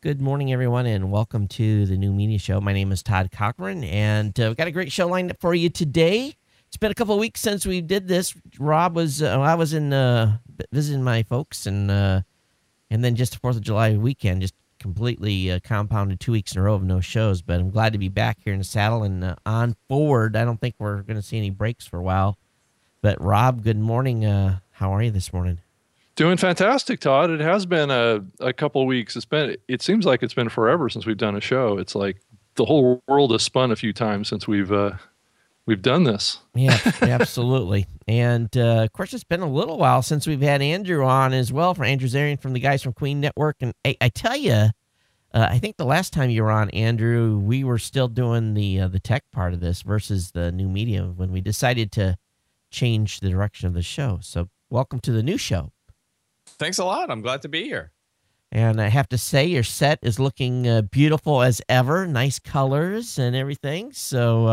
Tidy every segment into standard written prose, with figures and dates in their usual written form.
Good morning, everyone, and welcome to the New Media Show. My name is Todd Cochran, and we've got a great show lined up for you today. It's been a couple of weeks since we did this. I was in visiting my folks, and then just the 4th of July weekend, just completely compounded 2 weeks in a row of no shows. But I'm glad to be back here in the saddle and on forward. I don't think we're going to see any breaks for a while. But Rob, good morning. How are you this morning? Doing fantastic, Todd. It has been a couple of weeks. It seems like it's been forever since we've done a show. It's like the whole world has spun a few times since we've done this. Yeah, absolutely. And of course, it's been a little while since we've had Andrew on as well, for Andrew Zarian from the guys from Queen Network. And I tell you, I think the last time you were on, Andrew, we were still doing the tech part of this versus the new media when we decided to change the direction of the show. So welcome to the new show. Thanks a lot. I'm glad to be here. And I have to say, your set is looking beautiful as ever. Nice colors and everything. So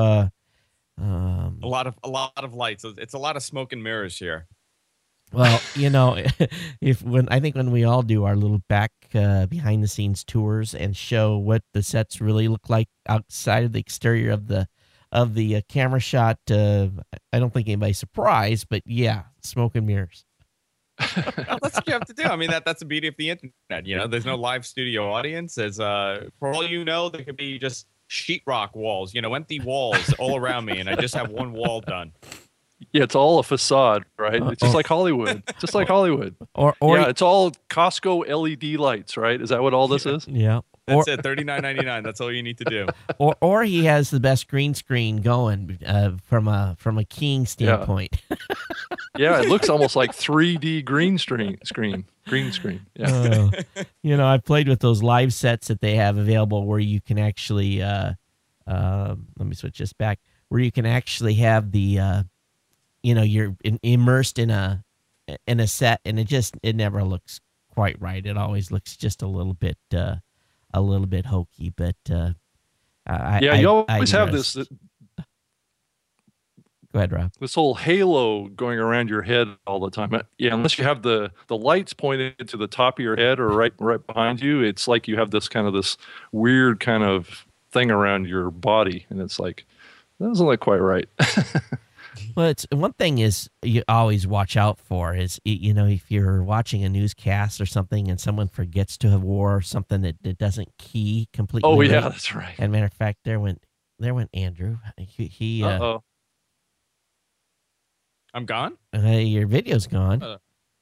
a lot of lights. It's a lot of smoke and mirrors here. Well, you know, I think when we all do our little back behind the scenes tours and show what the sets really look like outside of the exterior of the camera shot, I don't think anybody's surprised. But yeah, smoke and mirrors. Well, that's what you have to do. I mean, that's the beauty of the internet. You know, there's no live studio audience. There's for all you know, there could be just sheetrock walls, empty walls all around me, and I just have one wall done. Yeah, it's all a facade, right? It's just like Hollywood. Just like Hollywood. Yeah, it's all Costco LED lights, right? Is that what all this is? Yeah. That's it, $39.99. That's all you need to do. Or he has the best green screen going from a keying standpoint. Yeah, it looks almost like 3D green screen. Yeah. I played with those live sets that they have available where you can actually let me switch this back, where you can actually have the you're immersed in a set, and it never looks quite right. It always looks just a little bit hokey, but you always have this. Go ahead, Rob. This whole halo going around your head all the time. Yeah, unless you have the lights pointed to the top of your head or right behind you, it's like you have this weird kind of thing around your body, and it's like that doesn't look quite right. Well, it's one thing is you always watch out for is, if you're watching a newscast or something and someone forgets to have wore something that doesn't key completely. Oh, yeah, right. that's right. And matter of fact, there went Andrew. He Uh-oh. I'm gone? Your video's gone.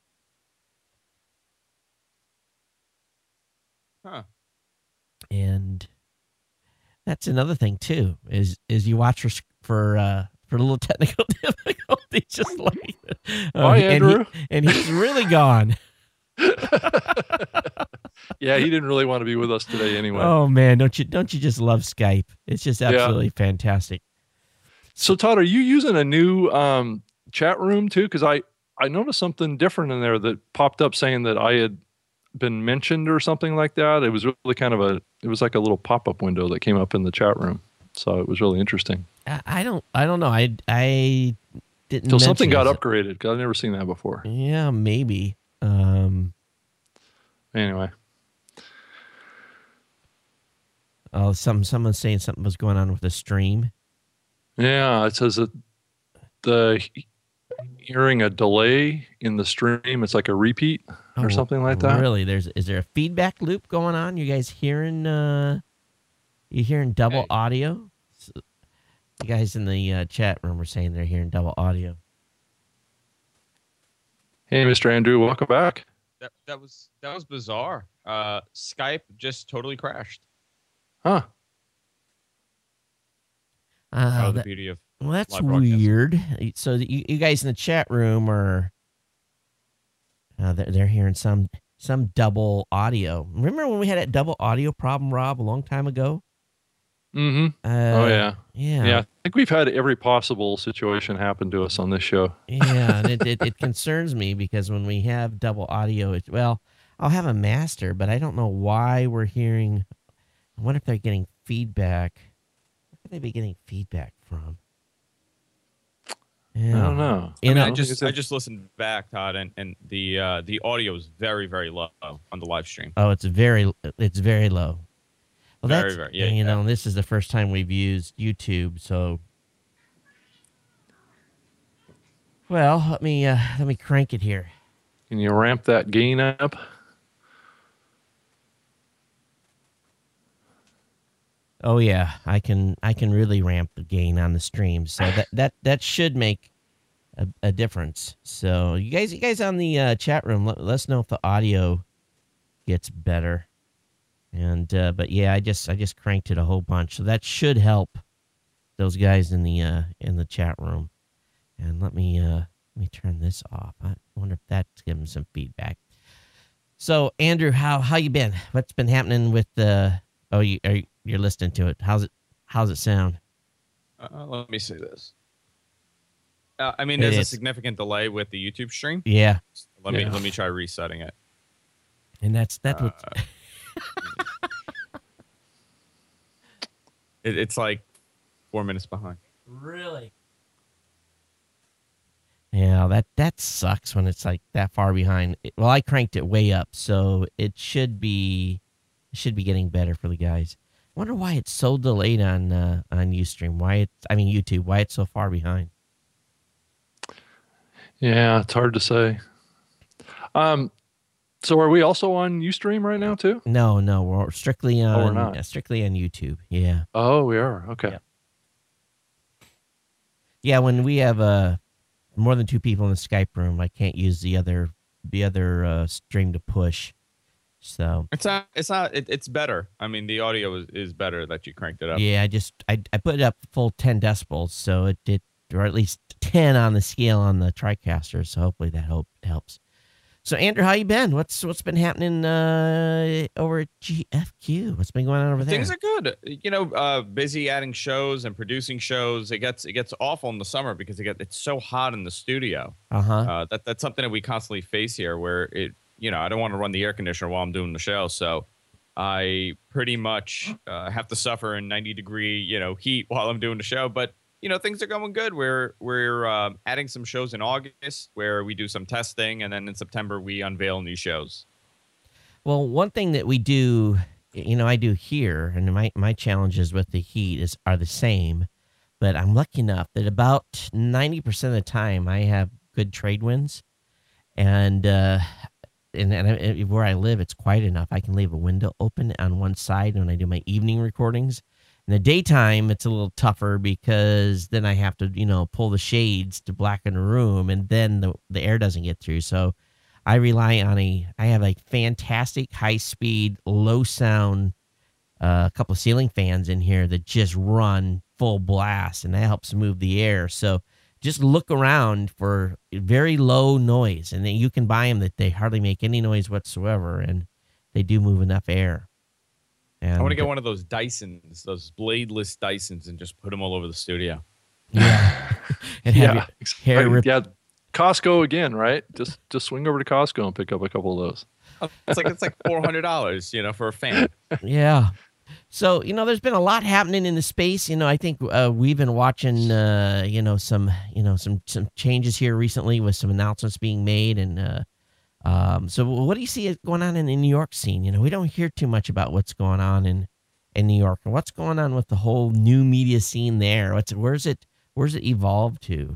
Huh. And that's another thing too, is you watch for a little technical difficulties, just like Bye, Andrew. And he's really gone. Yeah, he didn't really want to be with us today anyway. Oh man, don't you just love Skype? It's just absolutely fantastic. So Todd, are you using a new chat room too? Because I noticed something different in there that popped up saying that I had been mentioned or something like that. It was really it was like a little pop-up window that came up in the chat room. So it was really interesting. I don't know. I didn't. So something got upgraded, because I've never seen that before. Yeah, maybe. Anyway. Oh, someone's saying something was going on with the stream. Yeah, it says that hearing a delay in the stream, it's like a repeat or something like that. Really? Is there a feedback loop going on? You guys hearing double audio? The guys in the chat room were saying they're hearing double audio. Hey, Mr. Andrew, welcome back. That was bizarre. Skype just totally crashed. Huh. The beauty of that's live broadcasting. weird. So you guys in the chat room are they're hearing some double audio. Remember when we had that double audio problem, Rob, a long time ago? Mm-hmm. Oh, yeah. Yeah. I think we've had every possible situation happen to us on this show. Yeah, and it concerns me because when we have double audio, I'll have a master, but I don't know why we're hearing. I wonder if they're getting feedback. Where could they be getting feedback from? Yeah. I don't know. You I mean, know, I just listened back, Todd, and the audio is very, very low on the live stream. oh, it's very low. Well, Very, very, yeah, you yeah. know, this is the first time we've used YouTube, so well, let me crank it here. Can you ramp that gain up? Oh yeah, I can really ramp the gain on the stream, so that should make a difference. So you guys on the chat room, let us know if the audio gets better. And but yeah, I just cranked it a whole bunch, so that should help those guys in the chat room. And let me turn this off. I wonder if that's giving some feedback. So Andrew, how you been? What's been happening with the? Oh, you're listening to it. How's it sound? Let me see this. I mean, there's a significant delay with the YouTube stream. Yeah. Let me try resetting it. And that's what. It's like 4 minutes behind. Really? Yeah, that sucks when it's like that far behind. Well, I cranked it way up, so it should be getting better for the guys. I wonder why it's so delayed on Ustream. YouTube. Why it's so far behind? Yeah, it's hard to say. So are we also on Ustream right now too? No, we're strictly on. Oh, we're not. Strictly on YouTube. Yeah. Oh, we are. Okay. Yeah, when we have more than 2 people in the Skype room, I can't use the other stream to push. So it's better. I mean, the audio is better that you cranked it up. yeah, I put it up full 10 decibels, so it did, or at least 10 on the scale on the TriCaster. So hopefully that helps. So Andrew, how you been? What's been happening over at GFQ? What's been going on over there? Things are good. You know, busy adding shows and producing shows. It gets awful in the summer because it's so hot in the studio. That's something that we constantly face here, where I don't want to run the air conditioner while I'm doing the show, so I pretty much have to suffer in 90-degree heat while I'm doing the show. But things are going good. We're adding some shows in August where we do some testing, and then in September we unveil new shows. Well, one thing that we do, I do here, and my challenges with the heat are the same, but I'm lucky enough that about 90% of the time I have good trade winds, and where I live, it's quiet enough. I can leave a window open on one side when I do my evening recordings. In the daytime, it's a little tougher because then I have to, pull the shades to blacken the room, and then the air doesn't get through. So I rely on I have a fantastic high-speed, low-sound, couple of ceiling fans in here that just run full blast, and that helps move the air. So just look around for very low noise, and then you can buy them that they hardly make any noise whatsoever, and they do move enough air. And I want to get one of those Dysons, those bladeless Dysons, and just put them all over the studio. Yeah. And have your hair ripped. Yeah, Costco again, right? Just swing over to Costco and pick up a couple of those. It's like $400, for a fan. Yeah. So, there's been a lot happening in the space. I think we've been watching, some changes here recently with some announcements being made. And so what do you see going on in the New York scene? We don't hear too much about what's going on in New York, and what's going on with the whole new media scene there. Where's it evolved to?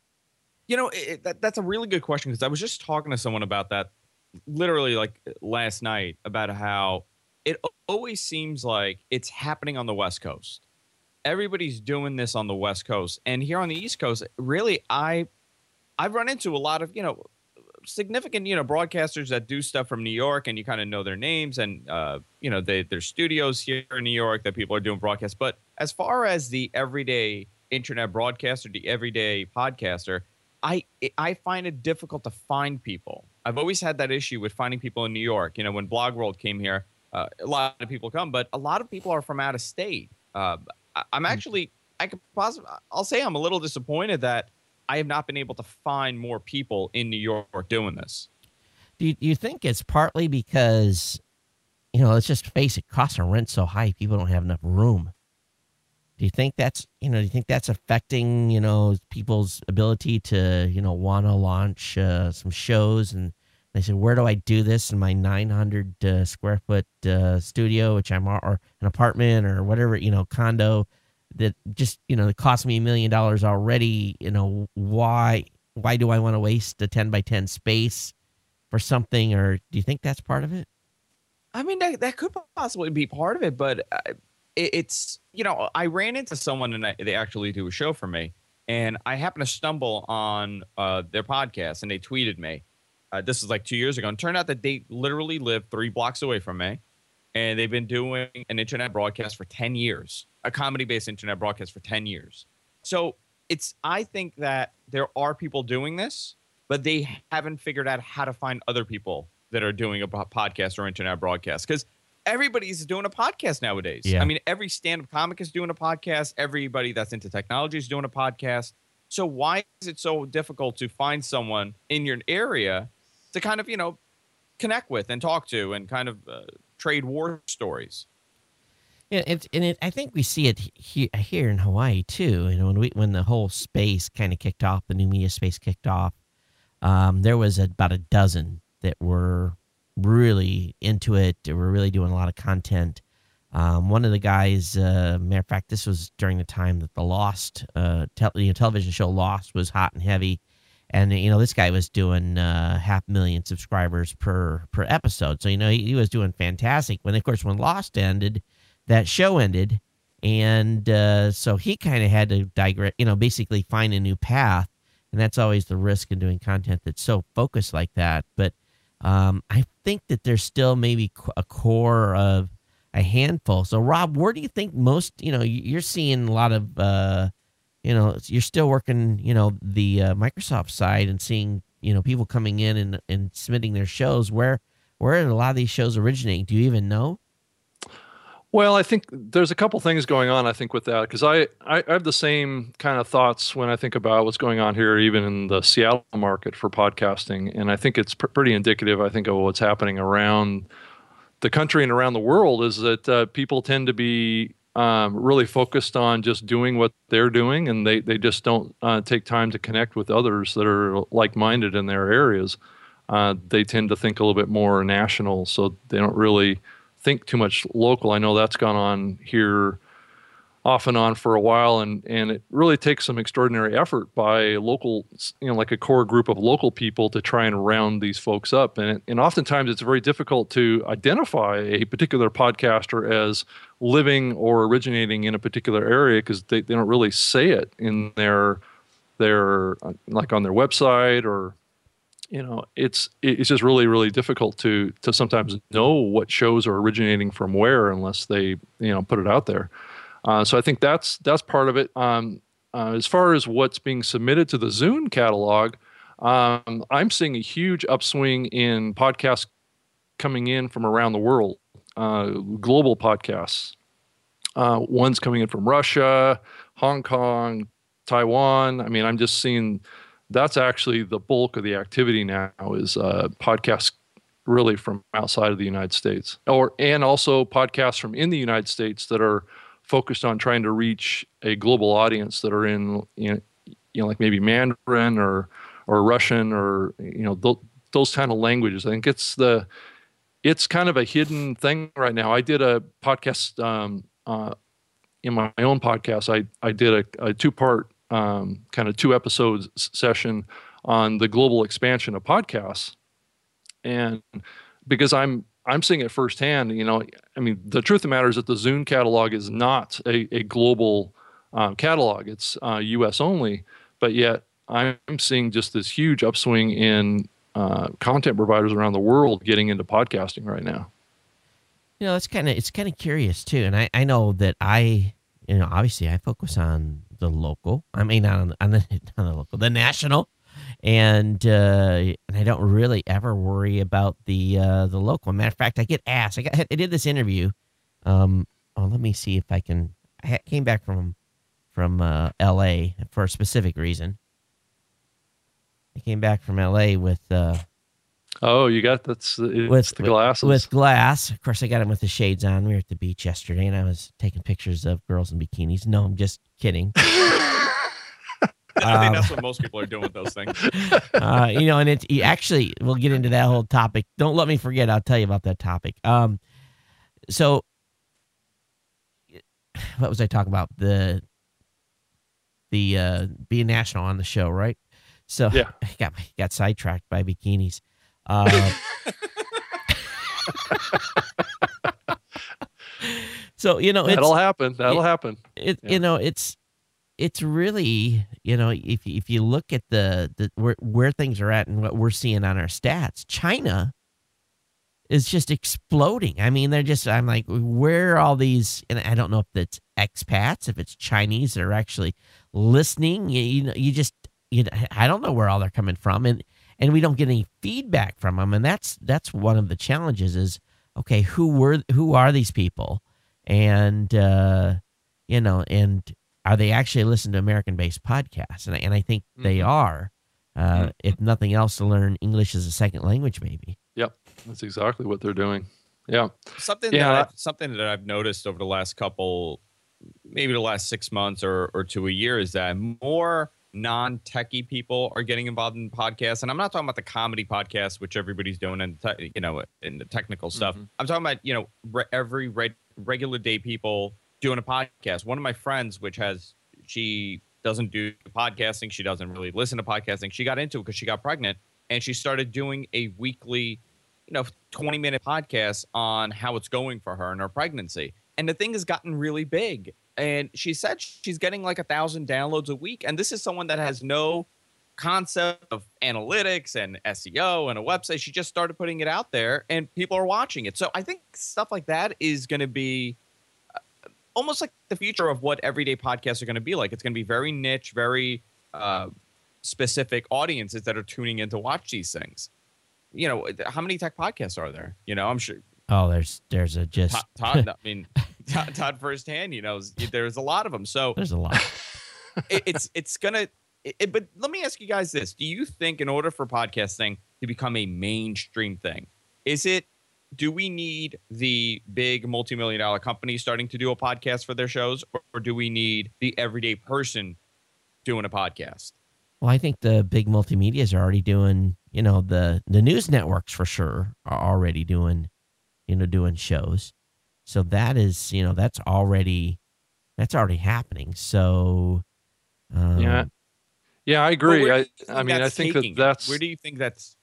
That's a really good question, because I was just talking to someone about that literally like last night, about how it always seems like it's happening on the West Coast. Everybody's doing this on the West Coast. And here on the East Coast, really, I've run into a lot of, significant, broadcasters that do stuff from New York, and you kind of know their names, and, there's studios here in New York that people are doing broadcasts. But as far as the everyday internet broadcaster, the everyday podcaster, I find it difficult to find people. I've always had that issue with finding people in New York. When Blog World came here, a lot of people come, but a lot of people are from out of state. I'm actually, I'll say I'm a little disappointed that I have not been able to find more people in New York doing this. Do you think it's partly because, let's just face it, costs of rent so high, people don't have enough room? Do you think that's affecting, people's ability to, want to launch some shows? And they said, where do I do this in my 900 square foot studio, which or an apartment or whatever, condo that just, it cost me $1 million already. Why do I want to waste a 10 by 10 space for something? Or do you think that's part of it? I mean, that could possibly be part of it, but it's, I ran into someone and they actually do a show for me, and I happened to stumble on their podcast, and they tweeted me. This is like 2 years ago, and it turned out that they literally live 3 blocks away from me, and they've been doing an internet broadcast for 10 years, a comedy-based internet broadcast for 10 years. So I think that there are people doing this, but they haven't figured out how to find other people that are doing a podcast or internet broadcast, because everybody's doing a podcast nowadays. Yeah. I mean, every stand-up comic is doing a podcast. Everybody that's into technology is doing a podcast. So why is it so difficult to find someone in your area to kind of, connect with and talk to and kind of trade war stories? Yeah, I think we see it here in Hawaii too. When the whole space kind of kicked off, the new media space kicked off, there was about a dozen that were really into it. They were really doing a lot of content. One of the guys, matter of fact, this was during the time that the Lost television show Lost was hot and heavy, and this guy was doing 500,000 subscribers per episode. So he was doing fantastic. When Lost ended, that show ended, and so he kind of had to digress. Basically find a new path, and that's always the risk in doing content that's so focused like that. But I think that there's still maybe a core of a handful. So, Rob, where do you think most, you're seeing a lot of, you're still working, the Microsoft side and seeing, people coming in and submitting their shows. Where are a lot of these shows originating? Do you even know? Well, I think there's a couple things going on, I think, with that, because I have the same kind of thoughts when I think about what's going on here, even in the Seattle market for podcasting. And I think it's pretty indicative, I think, of what's happening around the country and around the world, is that people tend to be really focused on just doing what they're doing, and they just don't take time to connect with others that are like-minded in their areas. They tend to think a little bit more national, so they don't really think too much local. I know that's gone on here off and on for a while, and it really takes some extraordinary effort by local, like a core group of local people to try and round these folks up. And oftentimes it's very difficult to identify a particular podcaster as living or originating in a particular area, because they don't really say it in their like on their website, or it's just really, really difficult to sometimes know what shows are originating from where, unless they put it out there. So I think that's part of it. As far as what's being submitted to the Zune catalog, I'm seeing a huge upswing in podcasts coming in from around the world, global podcasts. One's coming in from Russia, Hong Kong, Taiwan. I mean, I'm just seeing that's actually the bulk of the activity now, is podcasts really from outside of the United States, and also podcasts from in the United States that are focused on trying to reach a global audience that are in like maybe Mandarin or Russian, or those kind of languages. I think it's kind of a hidden thing right now. I did a podcast in my own podcast. I did a 2-part kind of 2 episodes session on the global expansion of podcasts, and because I'm seeing it firsthand. I mean, the truth of the matter is that the Zune catalog is not a global catalog. It's U.S. only, but yet I'm seeing just this huge upswing in content providers around the world getting into podcasting right now. It's kind of curious too, and I know that obviously I focus on the local. I mean, not on the local, the national. And I don't really ever worry about the local. Matter of fact, I get asked. I did this interview. Let me see if I can. I came back from L.A. for a specific reason. I came back from L.A. with Oh, you got it's with the glasses. with glass. Of course, I got him with the shades on. We were at the beach yesterday, and I was taking pictures of girls in bikinis. No, I'm just kidding. I think that's what most people are doing with those things. And it's actually, we'll get into that whole topic. Don't let me forget. I'll tell you about that topic. So what was I talking about? The being national on the show, right? So yeah. I got sidetracked by bikinis. So that'll happen. That'll happen. It's really, if you look at the where things are at and what we're seeing on our stats, China is just exploding. I mean, I'm like, where are all these? And I don't know if it's expats, if it's Chinese that are actually listening. I don't know where all they're coming from, and we don't get any feedback from them. And that's one of the challenges is, okay, who are these people? And, and are they actually listening to American-based podcasts? And I think they are, if nothing else, to learn English as a second language, maybe. Yep, that's exactly what they're doing. Yeah, something that I've noticed over the last maybe the last 6 months or to a year is that more non-techie people are getting involved in podcasts, and I'm not talking about the comedy podcasts, which everybody's doing, and in the technical stuff. I'm talking about every regular day people doing a podcast. One of my friends, she doesn't do podcasting, she doesn't really listen to podcasting. She got into it because she got pregnant, and she started doing a weekly, 20-minute podcast on how it's going for her in her pregnancy. And the thing has gotten really big. And she said she's getting like 1,000 downloads a week. And this is someone that has no concept of analytics and SEO and a website. She just started putting it out there and people are watching it. So I think stuff like that is going to be almost like the future of what everyday podcasts are going to be like. It's going to be very niche, very specific audiences that are tuning in to watch these things. How many tech podcasts are there? I'm sure. Oh, there's a just Todd. I mean, Todd firsthand, there's a lot of them. So there's a lot. It's gonna. But let me ask you guys this: do you think, in order for podcasting to become a mainstream thing, do we need the big multi-million-dollar companies starting to do a podcast for their shows, or do we need the everyday person doing a podcast? Well, I think the big multimedias are already doing. The news networks for sure are already doing shows. So that is, that's already happening. So, yeah, I agree. I think that's. Where do you think that's?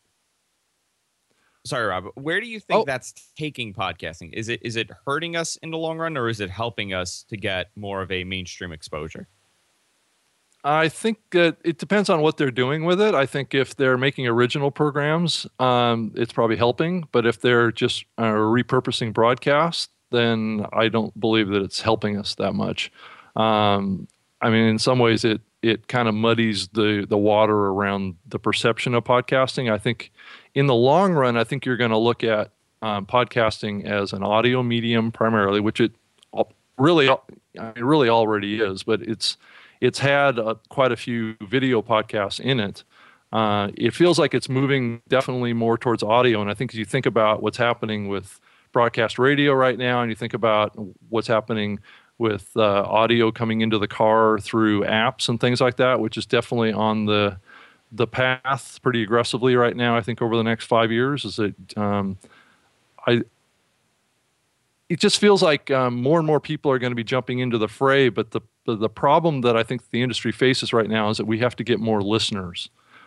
Sorry, Rob. Where do you think that's taking podcasting? Is it hurting us in the long run, or is it helping us to get more of a mainstream exposure? I think it depends on what they're doing with it. I think if they're making original programs, it's probably helping. But if they're just repurposing broadcast, then I don't believe that it's helping us that much. In some ways, it kind of muddies the water around the perception of podcasting. I think in the long run, I think you're going to look at podcasting as an audio medium primarily, which it really already is, but it's had quite a few video podcasts in it. It feels like it's moving definitely more towards audio. And I think as you think about what's happening with broadcast radio right now, and you think about what's happening with audio coming into the car through apps and things like that, which is definitely on the path pretty aggressively right now, I think over the next 5 years, is that it just feels like more and more people are going to be jumping into the fray. But the problem that I think the industry faces right now is that we have to get more listeners.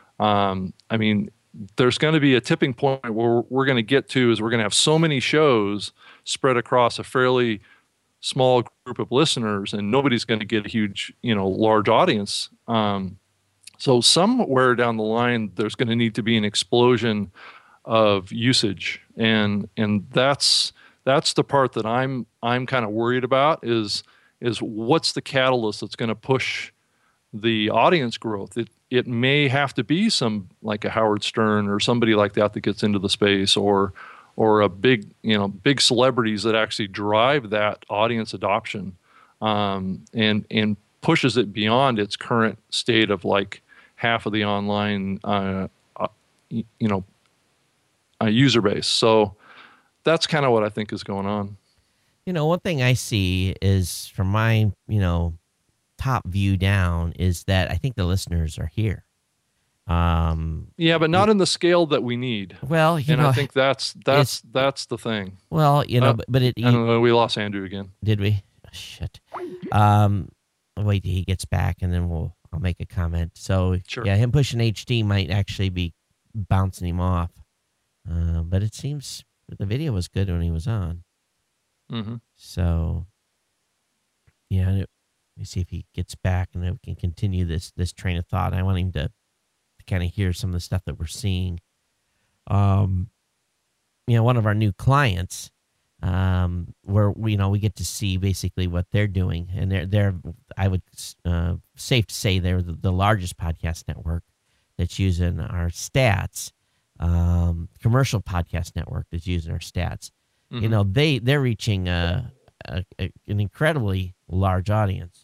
There's going to be a tipping point where we're going to get to is we're going to have so many shows spread across a fairly small group of listeners, and nobody's going to get a huge, large audience. So somewhere down the line, there's going to need to be an explosion of usage, and that's the part that I'm kind of worried about is what's the catalyst that's going to push the audience growth. It may have to be some like a Howard Stern or somebody like that gets into the space, or a big celebrities that actually drive that audience adoption, and pushes it beyond its current state of like half of the online user base. So that's kind of what I think is going on. One thing I see is from my, top view down is that I think the listeners are here. Yeah, but not in the scale that we need. Well, I think that's the thing. Well, but I don't know, we lost Andrew again. Did we? Oh, shit. Wait till he gets back, and then I'll make a comment. So Sure. Yeah, him pushing HD might actually be bouncing him off. But it seems that the video was good when he was on. Mm-hmm. So yeah, let me see if he gets back, and then we can continue this train of thought. I want him to kind of hear some of the stuff that we're seeing. One of our new clients, where we get to see basically what they're doing, and they're I would safe to say they're the largest podcast network that's using our stats, commercial podcast network that's using our stats. Mm-hmm. They're reaching an incredibly large audience.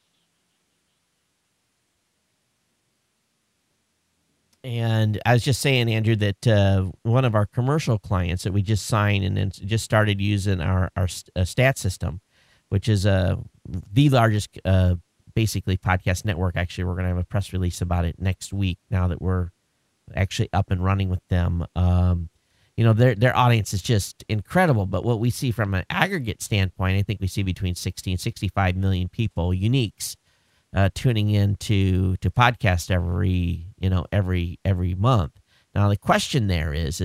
And I was just saying, Andrew, that one of our commercial clients that we just signed and then just started using our stat system, which is the largest basically podcast network. Actually, we're going to have a press release about it next week now that we're actually up and running with them. Their audience is just incredible. But what we see from an aggregate standpoint, I think we see between 60 and 65 million people, uniques, tuning in to podcast every month. Now the question there is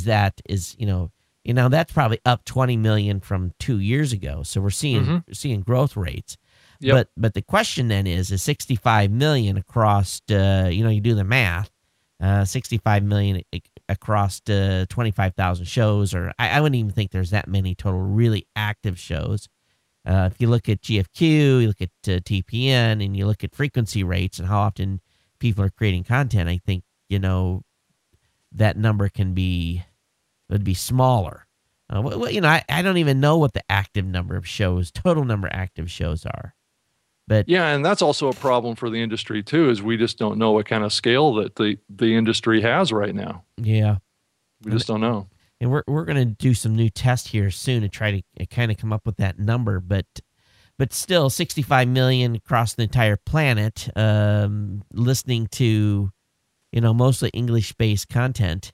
that's probably up 20 million from 2 years ago. So we're seeing growth rates. Yep. But the question then is 65 million across you do the math, 65 million across 25,000 shows, or I wouldn't even think there's that many total really active shows. If you look at GFQ, you look at TPN, and you look at frequency rates and how often people are creating content, I think, that number would be smaller. I don't even know what the total number of active shows are. But yeah, and that's also a problem for the industry too, is we just don't know what kind of scale that the industry has right now. Yeah. We just don't know. And we're going to do some new tests here soon to try to kind of come up with that number, but still 65 million across the entire planet, listening to, mostly English-based content.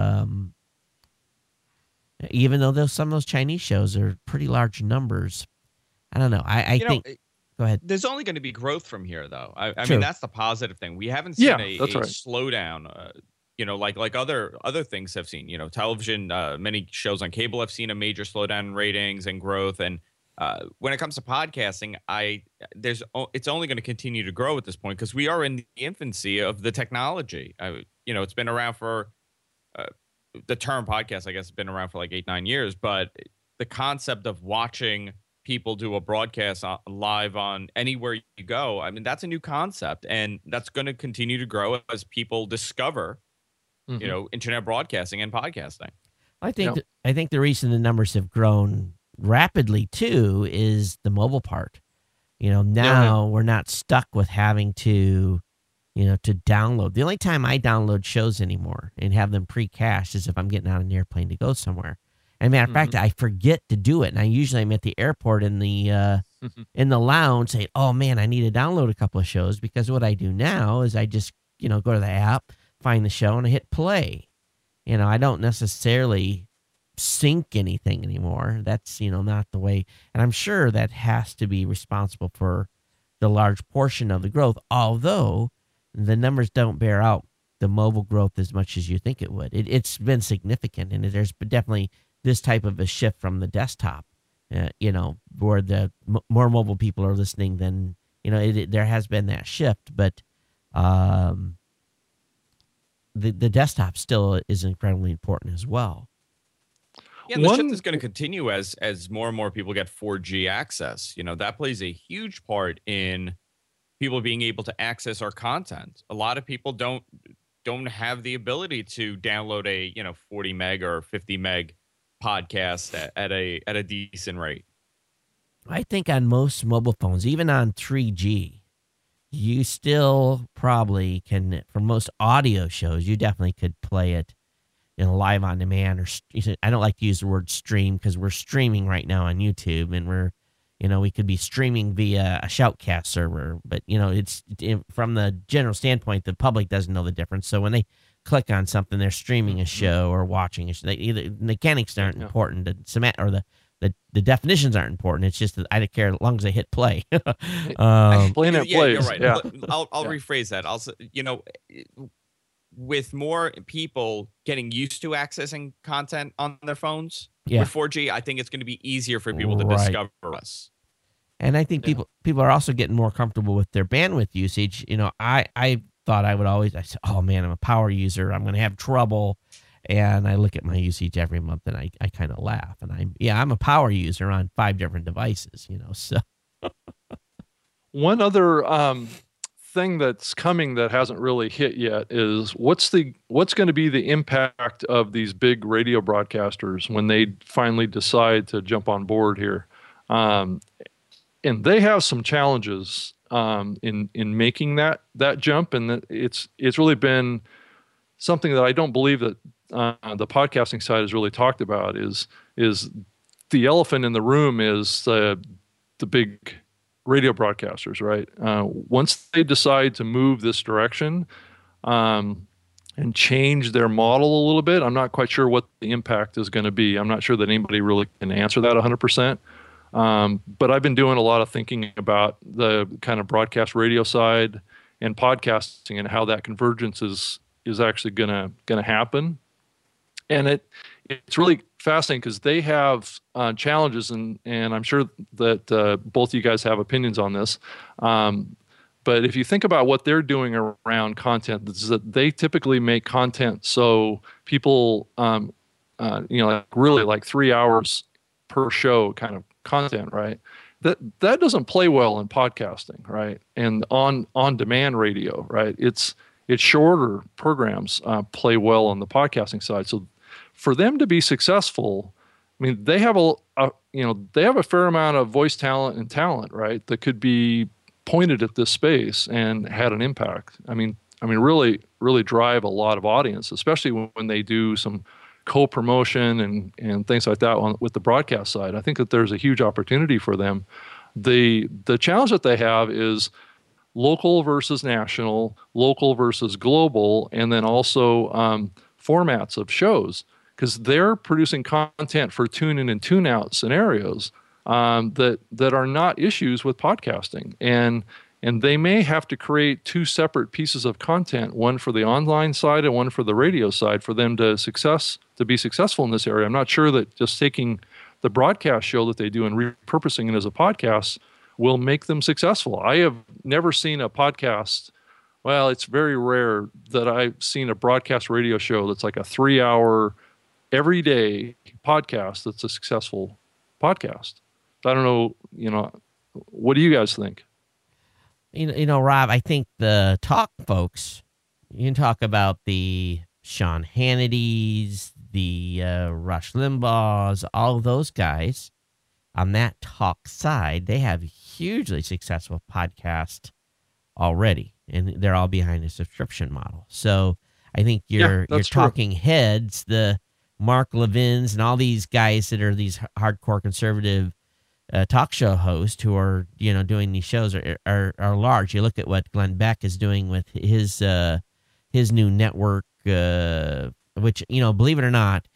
Even though some of those Chinese shows are pretty large numbers. I don't know. I think. Go ahead. There's only going to be growth from here, though. I True. mean, that's the positive thing. We haven't seen a right. slowdown. Like other things have seen. Television. Many shows on cable have seen a major slowdown in ratings and growth. And when it comes to podcasting, it's only going to continue to grow at this point because we are in the infancy of the technology. It's been around for the term podcast, I guess, has been around for like 8-9 years. But the concept of watching people do a broadcast live on anywhere you go, I mean, that's a new concept, and that's going to continue to grow as people discover, internet broadcasting and podcasting. I think the reason the numbers have grown rapidly too is the mobile part. Now we're not stuck with having to download. The only time I download shows anymore and have them pre-cached is if I'm getting on an airplane to go somewhere. As a matter of fact, I forget to do it, and I usually am at the airport in the lounge saying, "Oh man, I need to download a couple of shows," because what I do now is I just go to the app, find the show, and I hit play. I don't necessarily sync anything anymore. That's not the way, and I'm sure that has to be responsible for the large portion of the growth. Although the numbers don't bear out the mobile growth as much as you think it would. It's been significant, and there's definitely this type of a shift from the desktop, where the more mobile people are listening than, there has been that shift, but the desktop still is incredibly important as well. Yeah, the shift is going to continue as more and more people get 4G access. That plays a huge part in people being able to access our content. A lot of people don't have the ability to download a 40 meg or 50 meg podcast at a decent rate. I think on most mobile phones, even on 3G, you still probably can, for most audio shows, you definitely could play it live on demand, or I don't like to use the word stream because we're streaming right now on YouTube, and we could be streaming via a Shoutcast server, but it's from the general standpoint, the public doesn't know the difference. So when they click on something, they're streaming a show or watching a show. The mechanics aren't important, the definitions aren't important. It's just that I don't care as long as they hit play. Playing it plays. You're right. Yeah. I'll rephrase that. Also, with more people getting used to accessing content on their phones with 4G, I think it's going to be easier for people to discover us. And I think people are also getting more comfortable with their bandwidth usage. I thought I said, oh man, I'm a power user, I'm going to have trouble. And I look at my usage every month and I kind of laugh. And I'm a power user on 5 different devices, so. One other thing that's coming that hasn't really hit yet is what's going to be the impact of these big radio broadcasters when they finally decide to jump on board here. And they have some challenges in making that jump. And it's really been something that I don't believe that the podcasting side has really talked about is the elephant in the room is the big radio broadcasters, right? Once they decide to move this direction and change their model a little bit, I'm not quite sure what the impact is going to be. I'm not sure that anybody really can answer that 100%. But I've been doing a lot of thinking about the kind of broadcast radio side and podcasting and how that convergence is actually going to happen. And it's really fascinating because they have challenges, and I'm sure that both of you guys have opinions on this. But if you think about what they're doing around content, is that they typically make content so people, really like 3 hours per show kind of content, right? That doesn't play well in podcasting, right? And on demand radio, right? It's shorter programs play well on the podcasting side. So for them to be successful, I mean, they have a fair amount of voice talent and talent, right? That could be pointed at this space and had an impact. I mean, really, really drive a lot of audience, especially when they do some co-promotion and things like that with the broadcast side. I think that there's a huge opportunity for them. The challenge that they have is local versus national, local versus global, and then also formats of shows, because they're producing content for tune-in and tune-out scenarios that are not issues with podcasting. And they may have to create 2 separate pieces of content, one for the online side and one for the radio side, for them to be successful in this area. I'm not sure that just taking the broadcast show that they do and repurposing it as a podcast will make them successful. I have never seen a podcast. Well, it's very rare that I've seen a broadcast radio show that's like a 3-hour everyday podcast that's a successful podcast. I don't know, what do you guys think? Rob, I think the talk folks, you can talk about the Sean Hannity's, the Rush Limbaugh's, all of those guys on that talk side, they have hugely successful podcast already, and they're all behind a subscription model. So I think your talking heads, the Mark Levins and all these guys that are these hardcore conservative talk show hosts who are doing these shows are large. You look at what Glenn Beck is doing with his new network, which believe it or not,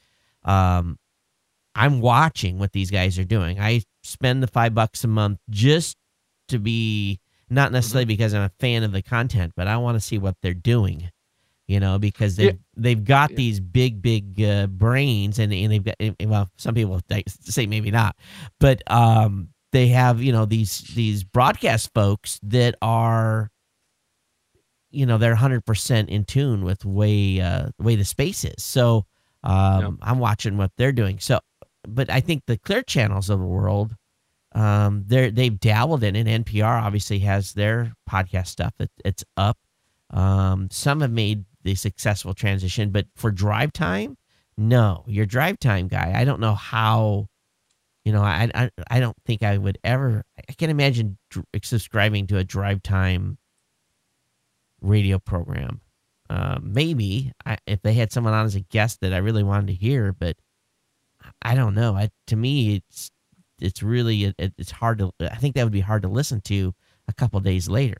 I'm watching what these guys are doing. I spend the $5 a month just to be, not necessarily because I'm a fan of the content, but I want to see what they're doing. Because they've got these big brains, and they've got, well, some people say maybe not, but they have these broadcast folks that are they're 100% in tune with the way the space is. So I'm watching what they're doing. So, but I think the Clear Channels of the world, they've dabbled in it. NPR obviously has their podcast stuff it's up. Some have made the successful transition, but for drive time, no. Your drive time guy, I don't know how. I don't think I would ever. I can't imagine subscribing to a drive time radio program. maybe if they had someone on as a guest that I really wanted to hear, but I don't know. To me, it's really it's hard to. I think that would be hard to listen to a couple days later.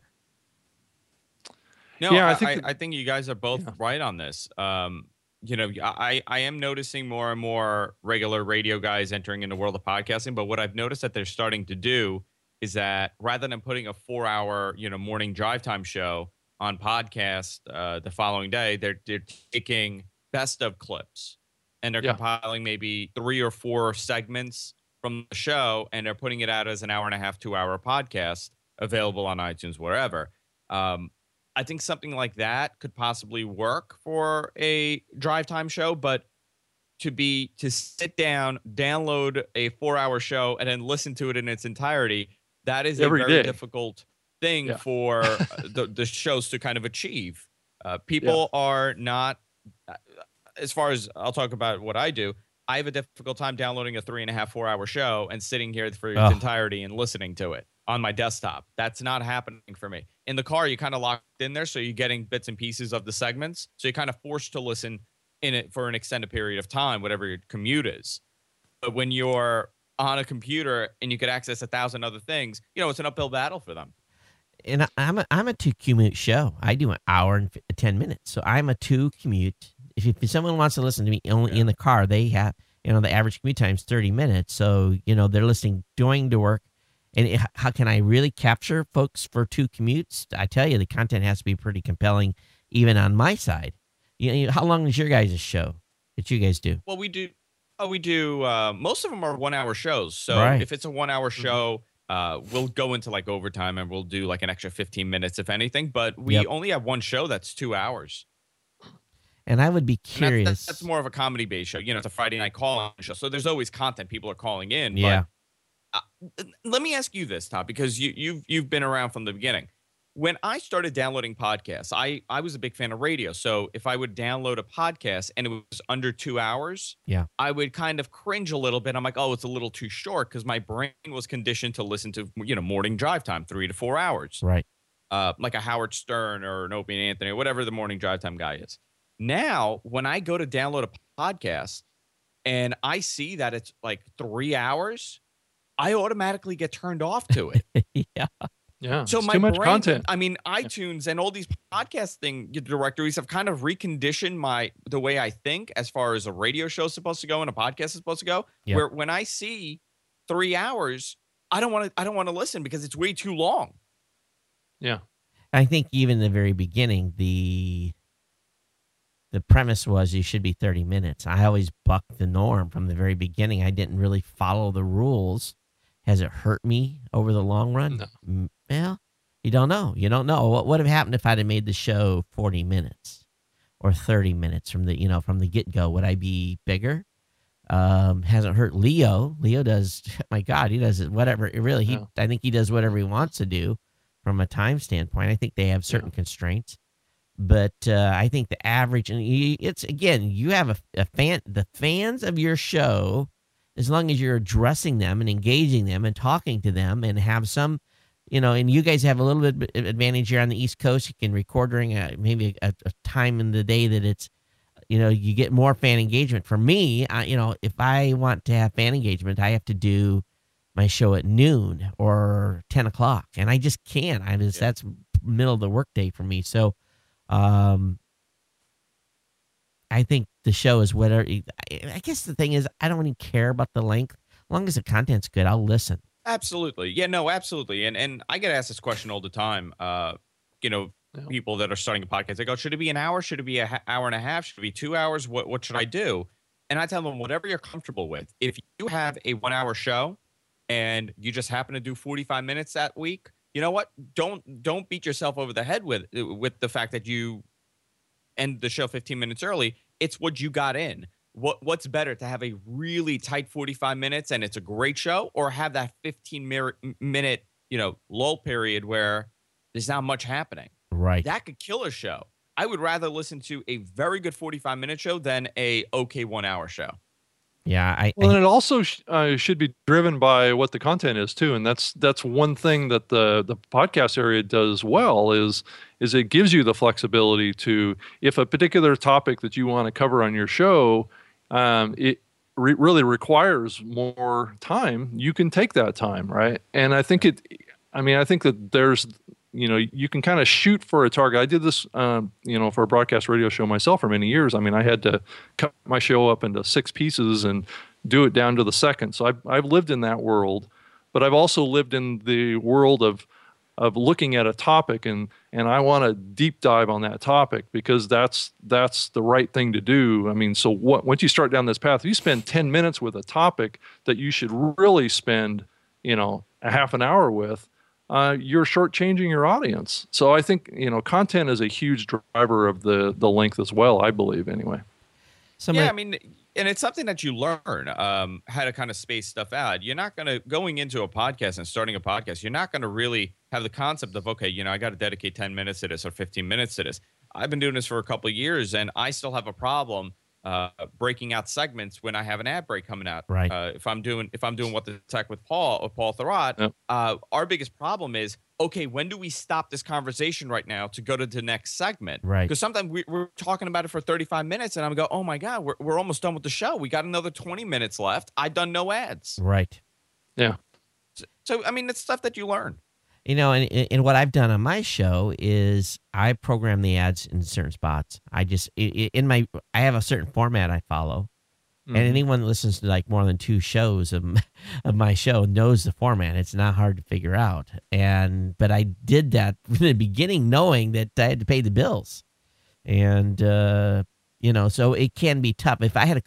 No, Yeah, I think you guys are both right on this. You know, I am noticing more and more regular radio guys entering in the world of podcasting. But what I've noticed that they're starting to do is that rather than putting a 4-hour, morning drive time show on podcast the following day, they're taking best of clips and they're compiling maybe 3 or 4 segments from the show, and they're putting it out as an hour and a half, 2-hour podcast available on iTunes, wherever. I think something like that could possibly work for a drive time show, but to sit down, download a 4-hour show, and then listen to it in its entirety, that is a very difficult thing for the shows to kind of achieve. People are not, as far as I'll talk about what I do, I have a difficult time downloading a 3.5, 4-hour show and sitting here for its entirety and listening to it on my desktop. That's not happening for me. In the car, you kind of locked in there, so you're getting bits and pieces of the segments. So you're kind of forced to listen in it for an extended period of time, whatever your commute is. But when you're on a computer and you could access 1,000 other things, it's an uphill battle for them. And I'm a 2 commute show. I do an hour and 10 minutes, so I'm a 2 commute. If someone wants to listen to me only in the car, they have, the average commute time is 30 minutes. So, they're listening, going to work. And how can I really capture folks for 2 commutes? I tell you, the content has to be pretty compelling, even on my side. How long is your guys' show that you guys do? Well, we do. Most of them are 1-hour shows. So if it's a 1-hour show, we'll go into like overtime and we'll do like an extra 15 minutes, if anything. But we only have one show that's 2 hours. And I would be curious. That's more of a comedy-based show. It's a Friday night call-in show. So there's always content. People are calling in. Yeah. But let me ask you this, Todd, because you've been around from the beginning. When I started downloading podcasts, I was a big fan of radio. So if I would download a podcast and it was under 2 hours, I would kind of cringe a little bit. I'm like, oh, it's a little too short, because my brain was conditioned to listen to, morning drive time, 3 to 4 hours. Right. Like a Howard Stern or an Opie and Anthony or whatever the morning drive time guy is. Now, when I go to download a podcast and I see that it's like 3 hours, I automatically get turned off to it. Yeah. So my too much brain, content. I mean, iTunes and all these podcasting directories have kind of reconditioned the way I think as far as a radio show is supposed to go and a podcast is supposed to go. Where when I see 3 hours, I don't want to listen because it's way too long. Yeah. I think even in the very beginning, the premise was you should be 30 minutes. I always bucked the norm from the very beginning. I didn't really follow the rules. Has it hurt me over the long run? No. Well, you don't know. You don't know. What would have happened if I'd have made the show 40 minutes or 30 minutes from the get-go? Would I be bigger? Hasn't hurt Leo. Leo does, my God, he does whatever. I think he does whatever he wants to do from a time standpoint. I think they have certain constraints. But I think the average, and it's, again, you have a fan, the fans of your show, as long as you're addressing them and engaging them and talking to them and have some, and you guys have a little bit of advantage here on the East Coast. You can record during maybe a time in the day that it's, you get more fan engagement. For me, if I want to have fan engagement, I have to do my show at noon or 10 o'clock, and I just can't. That's middle of the workday for me. So, I think the show is whatever. I guess the thing is, I don't really care about the length. As long as the content's good, I'll listen. Absolutely. Yeah, no, absolutely. And I get asked this question all the time. People that are starting a podcast, they go, should it be an hour? Should it be an hour and a half? Should it be 2 hours? What should I do? And I tell them, whatever you're comfortable with. If you have a 1-hour show and you just happen to do 45 minutes that week, you know what? Don't beat yourself over the head with the fact that you end the show 15 minutes early. It's what you got in. What's better, to have a really tight 45 minutes and it's a great show, or have that 15-minute lull period where there's not much happening? Right. That could kill a show. I would rather listen to a very good 45-minute show than a okay 1-hour show. Yeah, Well, and it also should be driven by what the content is too, and that's one thing that the podcast area does well is it gives you the flexibility to, if a particular topic that you want to cover on your show, it really requires more time, you can take that time, right? And I think I think that there's, you can kind of shoot for a target. I did this, for a broadcast radio show myself for many years. I mean, I had to cut my show up into 6 pieces and do it down to the second. So I've lived in that world, but I've also lived in the world of looking at a topic and I want to deep dive on that topic because that's the right thing to do. I mean, so once you start down this path, you spend 10 minutes with a topic that you should really spend, a half an hour with, you're shortchanging your audience. So I think, content is a huge driver of the length as well, I believe, anyway. I mean, and it's something that you learn how to kind of space stuff out. You're not going into a podcast and starting a podcast, you're not going to really have the concept of, okay, I got to dedicate 10 minutes to this or 15 minutes to this. I've been doing this for a couple of years and I still have a problem breaking out segments when I have an ad break coming out. Right. If I'm doing What the Tech with Paul Thurrott, yep. Our biggest problem is, okay, when do we stop this conversation right now to go to the next segment? Right. Because sometimes we're talking about it for 35 minutes and I'm go, oh my God, we're almost done with the show. We got another 20 minutes left. I've done no ads. Right. Yeah. So I mean, it's stuff that you learn. And what I've done on my show is I program the ads in certain spots. I have a certain format I follow. And anyone that listens to like more than 2 shows of my show knows the format. It's not hard to figure out. But I did that from the beginning knowing that I had to pay the bills. And, so it can be tough. If I had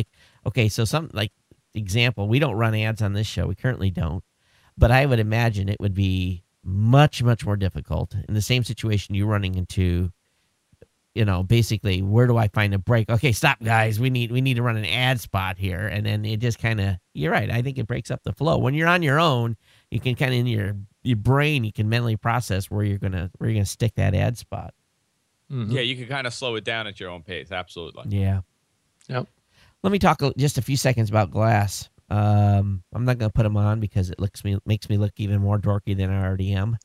example, we don't run ads on this show. We currently don't. But I would imagine it would be much, much more difficult in the same situation you're running into. Basically, where do I find a break? Okay, stop, guys. We need to run an ad spot here, and then it just kind of. You're right. I think it breaks up the flow. When you're on your own, you can kind of in your brain, you can mentally process where you're gonna stick that ad spot. Mm-hmm. Yeah, you can kind of slow it down at your own pace. Absolutely. Yeah. Yep. Let me talk just a few seconds about glass. I'm not going to put them on because it makes me look even more dorky than I already am.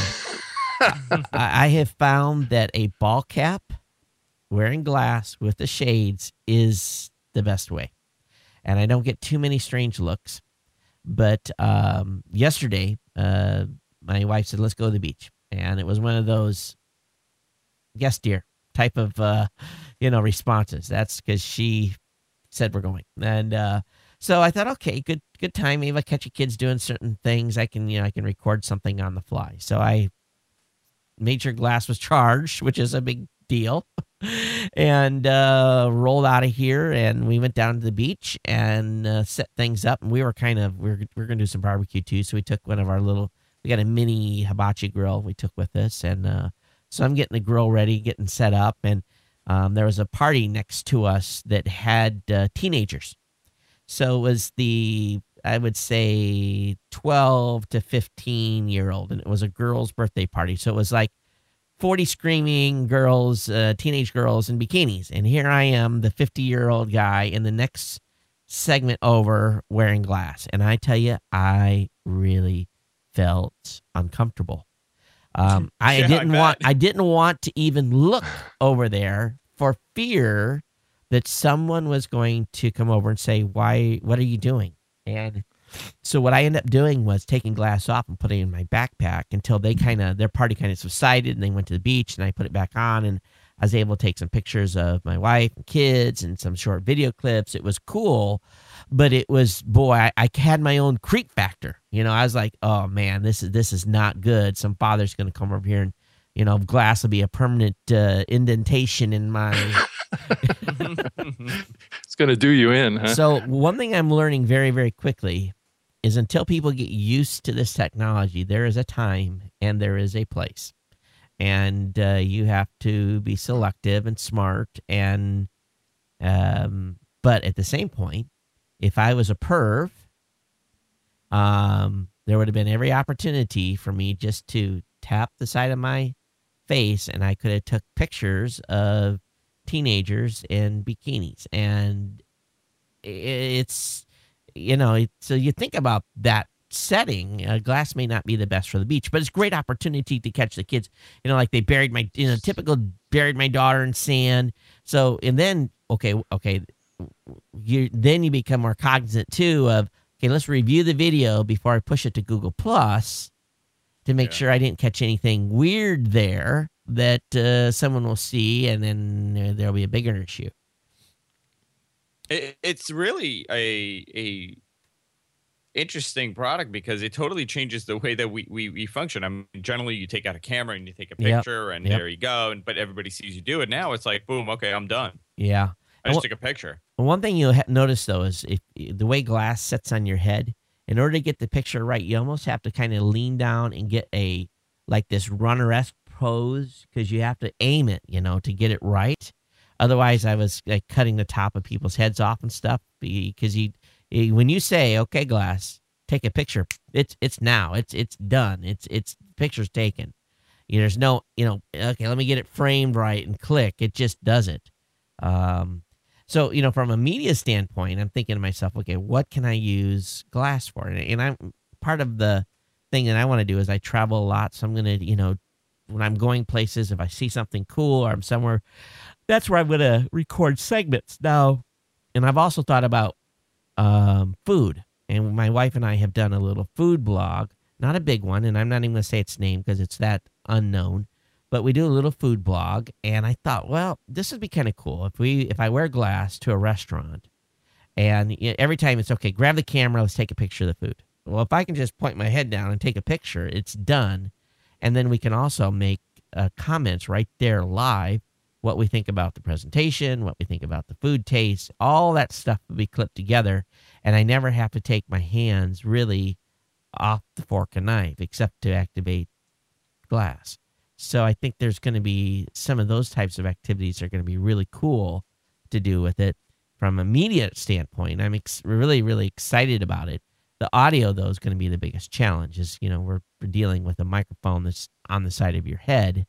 I have found that a ball cap wearing glass with the shades is the best way. And I don't get too many strange looks. But yesterday, my wife said, let's go to the beach. And it was one of those, yes, dear, type of, responses. That's because she said we're going. And so I thought, okay, good time. Maybe I catch your kids doing certain things. I can record something on the fly. So I made sure glass was charged, which is a big deal, and rolled out of here. And we went down to the beach and set things up. And we were going to do some barbecue too. So we took we got a mini hibachi grill we took with us. And so I'm getting the grill ready, getting set up. And there was a party next to us that had teenagers. So it was I would say 12 to 15-year-old, and it was a girl's birthday party. So it was like 40 screaming girls, teenage girls in bikinis. And here I am, the 50-year-old guy in the next segment over wearing glass. And I tell you, I really felt uncomfortable. I didn't want to even look over there for fear that someone was going to come over and say, what are you doing? And so what I ended up doing was taking glass off and putting it in my backpack until their party kind of subsided and they went to the beach, and I put it back on, and I was able to take some pictures of my wife and kids and some short video clips. It was cool, but it was, I had my own creep factor. I was like, oh man, this is not good. Some father's going to come over here and, glass will be a permanent indentation in my... It's going to do you in, huh? So one thing I'm learning very, very quickly is until people get used to this technology, there is a time and there is a place. And you have to be selective and smart. And but at the same point, if I was a perv, there would have been every opportunity for me just to tap the side of my face, and I could have took pictures of teenagers in bikinis. And it's, so you think about that setting. Glass may not be the best for the beach, but it's a great opportunity to catch the kids. Like they buried typical buried my daughter in sand. So, and then, okay, then you become more cognizant too of, okay, let's review the video before I push it to Google Plus to make sure I didn't catch anything weird there that someone will see, and then there'll be a bigger issue. It's really a interesting product because it totally changes the way that we function. I mean, generally you take out a camera and you take a picture and there you go, but everybody sees you do it. Now it's like, boom, okay, I'm done. Yeah. I just took a picture. One thing you'll notice, though, is if the way glass sits on your head, in order to get the picture right, you almost have to kind of lean down and get this runner-esque pose, because you have to aim it, to get it right. Otherwise, I was like cutting the top of people's heads off and stuff, because when you say, okay, glass, take a picture, it's now. It's done. It's picture's taken. There's no, okay, let me get it framed right and click. It just does it. So, from a media standpoint, I'm thinking to myself, okay, what can I use glass for? And I'm part of the thing that I want to do is I travel a lot. So I'm going to, when I'm going places, if I see something cool or I'm somewhere, that's where I'm going to record segments now. And I've also thought about food. And my wife and I have done a little food blog, not a big one. And I'm not even going to say its name because it's that unknown. But we do a little food blog, and I thought, well, this would be kind of cool if I wear glass to a restaurant, and every time it's okay, grab the camera, let's take a picture of the food. Well, if I can just point my head down and take a picture, it's done, and then we can also make comments right there live, what we think about the presentation, what we think about the food taste, all that stuff will be clipped together, and I never have to take my hands really off the fork and knife except to activate glass. So I think there's going to be some of those types of activities are going to be really cool to do with it from a media standpoint. I'm really, really excited about it. The audio, though, is going to be the biggest challenge. Is we're dealing with a microphone that's on the side of your head.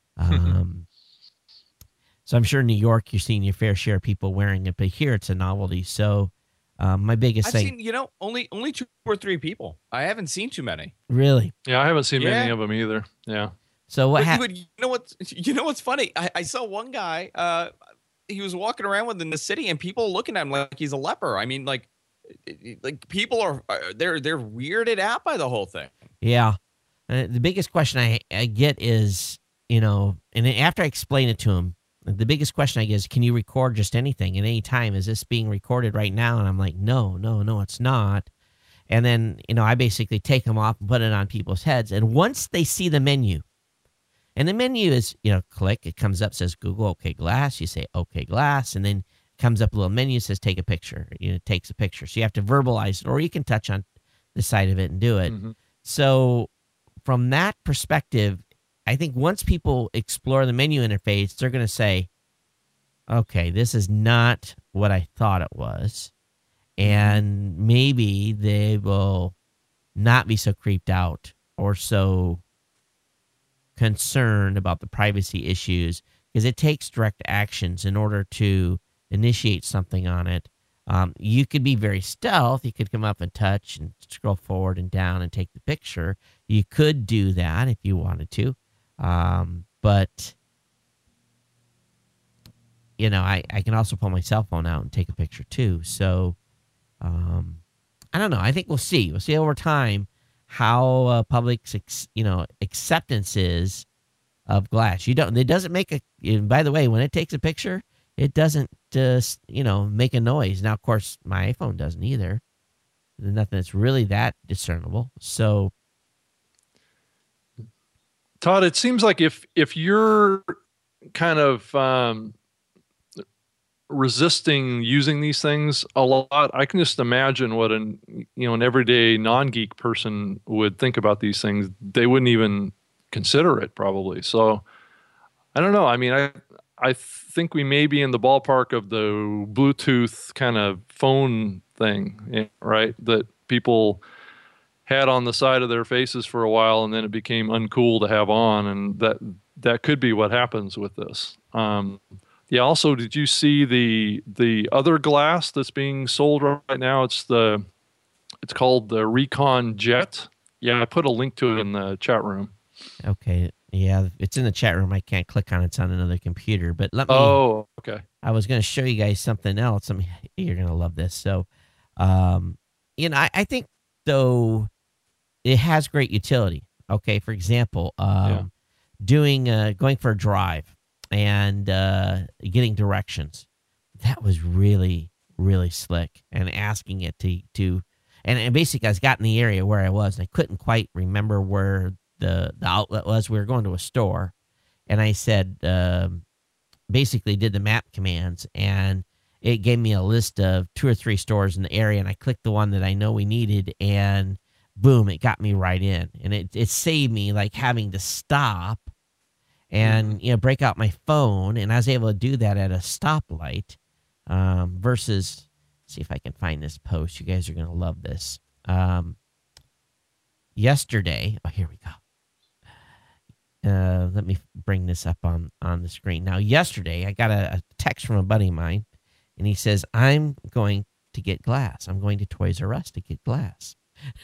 So I'm sure in New York you're seeing your fair share of people wearing it, but here it's a novelty. So my biggest thing, seen, only 2 or 3 people. I haven't seen too many. Really? Yeah, I haven't seen many of them either. Yeah. So what happened? You know what's funny? I saw one guy. He was walking around within the city, and people looking at him like he's a leper. I mean, like people are they're weirded out by the whole thing. Yeah, the biggest question I get is and after I explain it to him, the biggest question I get is, can you record just anything at any time? Is this being recorded right now? And I'm like, no, it's not. And then I basically take them off and put it on people's heads, and once they see the menu. And the menu is, click, it comes up, says Google, okay, glass. You say, okay, glass. And then it comes up a little menu, says take a picture. It takes a picture. So you have to verbalize it, or you can touch on the side of it and do it. Mm-hmm. So from that perspective, I think once people explore the menu interface, they're going to say, okay, this is not what I thought it was. And maybe they will not be so creeped out or so concerned about the privacy issues, because it takes direct actions in order to initiate something on it. You could be very stealth. You could come up and touch and scroll forward and down and take the picture. You could do that if you wanted to. But I can also pull my cell phone out and take a picture too. So I don't know. I think we'll see. We'll see over time how public's acceptance is of glass. It doesn't make by the way, when it takes a picture, it doesn't just make a noise. Now, of course, my iPhone doesn't either. There's nothing that's really that discernible. So, Todd, it seems like if you're kind of resisting using these things a lot, I can just imagine what an everyday non-geek person would think about these things. They wouldn't even consider it probably. So I don't know. I mean, I think we may be in the ballpark of the Bluetooth kind of phone thing, right? That people had on the side of their faces for a while, and then it became uncool to have on, and that could be what happens with this. Yeah. Also, did you see the other glass that's being sold right now? It's called the Recon Jet. Yeah, I put a link to it in the chat room. Okay. Yeah, it's in the chat room. I can't click on it. It's on another computer. But let me. Oh, okay. I was going to show you guys something else. I mean, you're going to love this. So, I think though it has great utility. Okay, for example, going for a drive and getting directions. That was really, really slick. And asking it to and basically I was got in the area where I was, and I couldn't quite remember where the outlet was. We were going to a store, and I said, basically did the map commands, and it gave me a list of 2 or 3 stores in the area, and I clicked the one that I know we needed, and boom, it got me right in. And it saved me like having to stop and break out my phone, and I was able to do that at a stoplight versus, see if I can find this post. You guys are going to love this. Yesterday, here we go. Let me bring this up on the screen. Now, yesterday, I got a text from a buddy of mine, and he says, I'm going to get glass. I'm going to Toys R Us to get glass.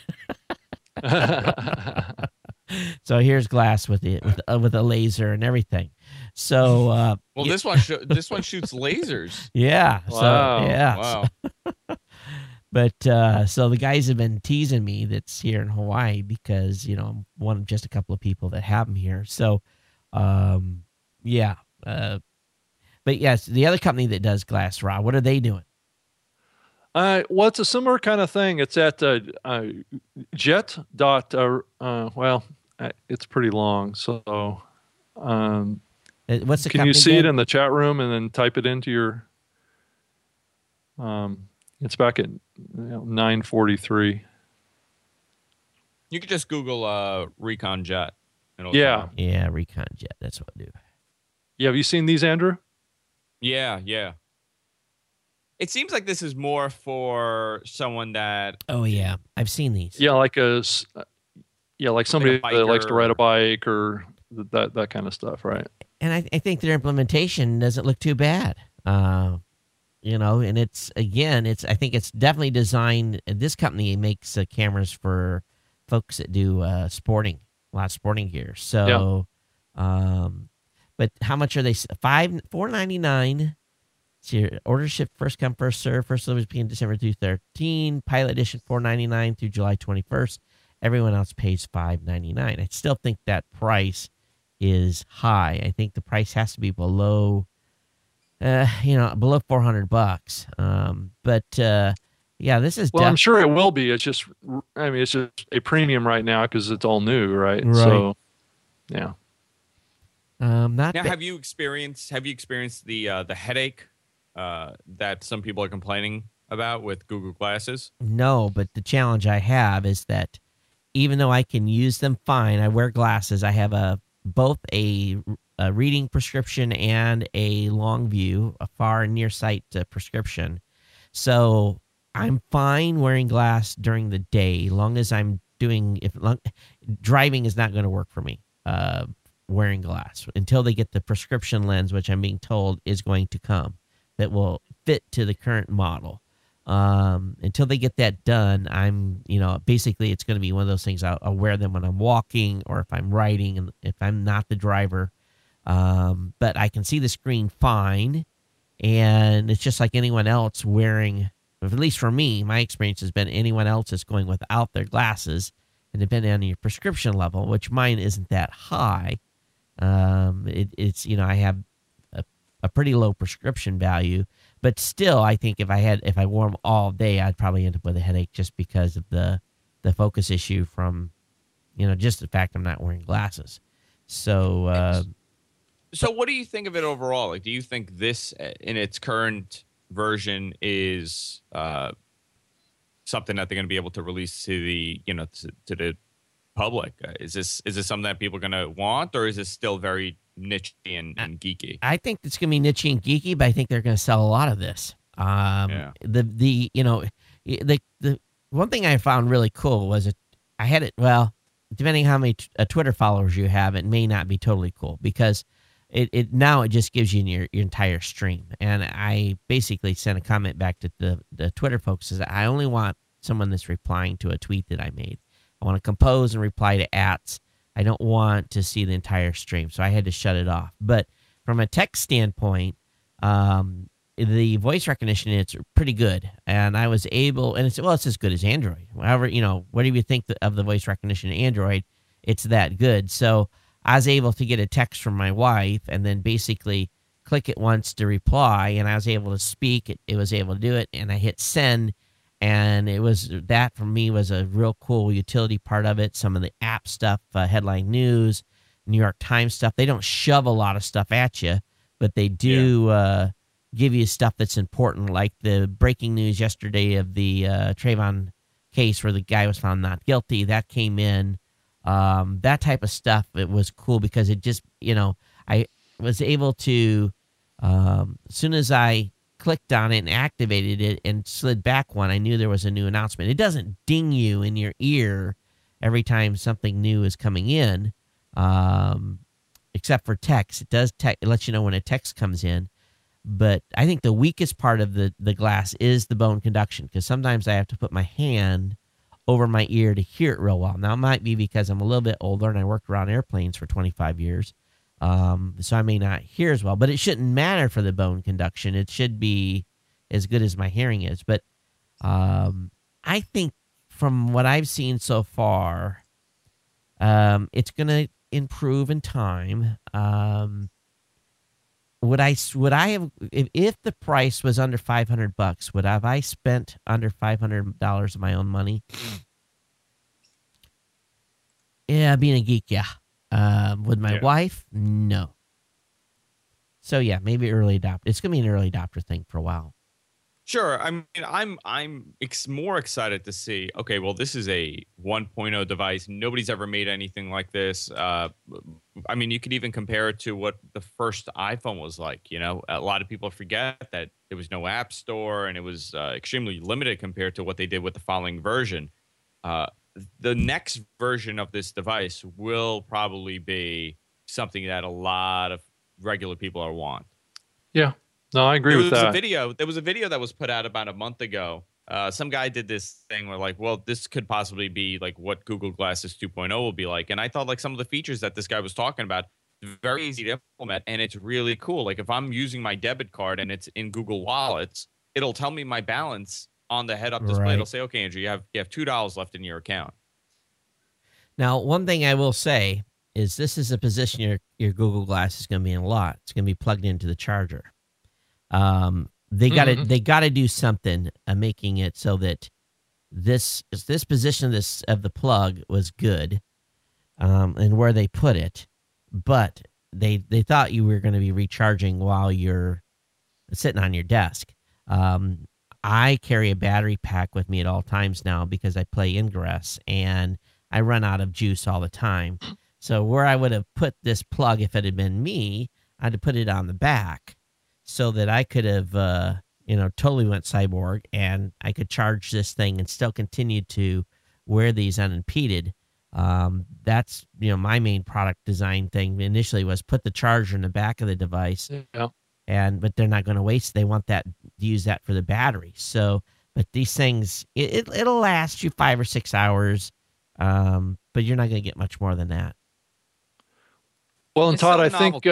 So here's glass with a laser and everything. So well, this one shoots lasers. Yeah. Wow. So yeah. Wow. But so the guys have been teasing me that's here in Hawaii because I'm one of just a couple of people that have them here. So yeah. But yes, the other company that does glass, Rob, what are they doing? Well, it's a similar kind of thing. It's at jet dot. Well, it's pretty long. So, what's the can company you see again? it in the chat room and then type it into your? It's back at 9:43. You could just Google Recon Jet. It'll Yeah. come up. Yeah, Recon Jet. That's what I do. Yeah, have you seen these, Andrew? Yeah. It seems like this is more for someone that. Oh yeah, I've seen these. Yeah, like somebody Like a that likes to biker. ride a bike or that kind of stuff, right? And I think their implementation doesn't look too bad. And I think it's definitely designed. This company makes cameras for folks that do sporting, a lot of sporting gear. So, but how much are they? $4.99. So your order ship first come first serve. First delivery between December 13. Pilot edition $4.99 through July 21st. Everyone else pays $5.99. I still think that price is high. I think the price has to be below below $400. But yeah, this is. Well, I'm sure it will be. It's just a premium right now because it's all new, right? Right. So, yeah. Now, Have you experienced the headache that some people are complaining about with Google Glasses? No, but the challenge I have is that even though I can use them fine, I wear glasses. I have both a reading prescription and a long view, a far and near sight prescription. So I'm fine wearing glass during the day, long as I'm driving is not going to work for me. Wearing glass until they get the prescription lens, which I'm being told is going to come, that will fit to the current model. Until they get that done, I'm, basically it's going to be one of those things. I'll wear them when I'm walking or if I'm riding and if I'm not the driver. But I can see the screen fine, and it's just like anyone else wearing. At least for me, my experience has been anyone else is going without their glasses, and depending on your prescription level, which mine isn't that high. It's I have a pretty low prescription value, but still, I think if I wore them all day, I'd probably end up with a headache just because of the focus issue from, just the fact I'm not wearing glasses. So, So what do you think of it overall? Like, do you think this in its current version is something that they're going to be able to release to the to the public? Is this something that people are going to want, or is this still very niche and geeky? I think it's going to be niche and geeky, but I think they're going to sell a lot of this. Yeah. The one thing I found really cool was I had it. Well, depending how many Twitter followers you have, it may not be totally cool because it now it just gives you your entire stream. And I basically sent a comment back to the Twitter folks, says I only want someone that's replying to a tweet that I made. I want to compose and reply to ats. I don't want to see the entire stream, so I had to shut it off. But from a text standpoint, the voice recognition, it's pretty good. And I was able, and it's as good as Android. However, what do you think of the voice recognition in Android? It's that good. So I was able to get a text from my wife and then basically click it once to reply, and I was able to speak. It was able to do it, and I hit send, and that for me was a real cool utility part of it. Some of the app stuff, Headline News, New York Times stuff, they don't shove a lot of stuff at you, but they do give you stuff that's important, like the breaking news yesterday of the Trayvon case where the guy was found not guilty. That came in. That type of stuff, it was cool because it just, I was able to, as soon as I clicked on it and activated it and slid back one, I knew there was a new announcement. It doesn't ding you in your ear every time something new is coming in, except for text. It lets you know when a text comes in. But I think the weakest part of the glass is the bone conduction, because sometimes I have to put my hand over my ear to hear it real well. Now, it might be because I'm a little bit older and I worked around airplanes for 25 years, so I may not hear as well. But it shouldn't matter for the bone conduction. It should be as good as my hearing is. But I think from what I've seen so far, it's going to improve in time. Would I have, if the price was under $500, would I spent under $500 of my own money? Yeah, being a geek, yeah. With my wife, no. So yeah, maybe early adopter. It's gonna be an early adopter thing for a while. Sure. I mean, I'm more excited to see, okay, well, this is a 1.0 device. Nobody's ever made anything like this. I mean, you could even compare it to what the first iPhone was like. A lot of people forget that there was no app store, and it was extremely limited compared to what they did with the following version. The next version of this device will probably be something that a lot of regular people are want. Yeah. No, I agree with that. There was a video that was put out about a month ago. Some guy did this thing where this could possibly be like what Google Glasses 2.0 will be like. And I thought some of the features that this guy was talking about, very easy to implement, and it's really cool. Like if I'm using my debit card and it's in Google Wallets, it'll tell me my balance on the head-up display. Right. It'll say, okay, Andrew, you have $2 left in your account. Now, one thing I will say is this is a position your Google Glass is going to be in a lot. It's going to be plugged into the charger. They got to do something making it so that this position of the plug was good, and where they put it, but they thought you were going to be recharging while you're sitting on your desk. I carry a battery pack with me at all times now because I play Ingress and I run out of juice all the time. So where I would have put this plug if it had been me, I'd have put it on the back, so that I could have, totally went cyborg, and I could charge this thing and still continue to wear these unimpeded. That's, my main product design thing initially was put the charger in the back of the device. Yeah. But they're not going to waste. They want to use that for the battery. So, but these things, it'll last you 5 or 6 hours, but you're not going to get much more than that. Well, and Todd, I think.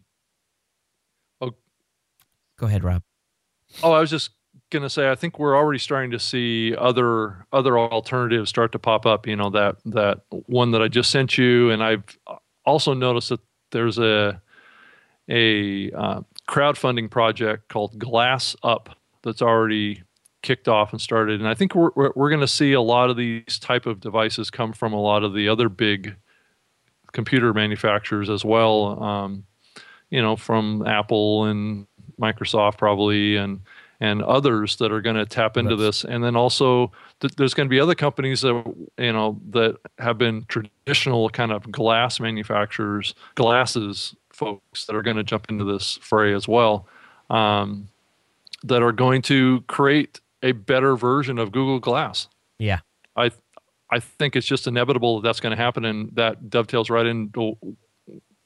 Go ahead, Rob. Oh, I was just going to say, I think we're already starting to see other alternatives start to pop up. That one that I just sent you, and I've also noticed that there's a crowdfunding project called Glass Up that's already kicked off and started. And I think we're going to see a lot of these type of devices come from a lot of the other big computer manufacturers as well. From Apple and Microsoft probably, and others that are going to tap into this. And then also there's going to be other companies that have been traditional kind of glass manufacturers, glasses folks, that are going to jump into this fray as well, that are going to create a better version of Google Glass. Yeah. I think it's just inevitable that's going to happen, and that dovetails right into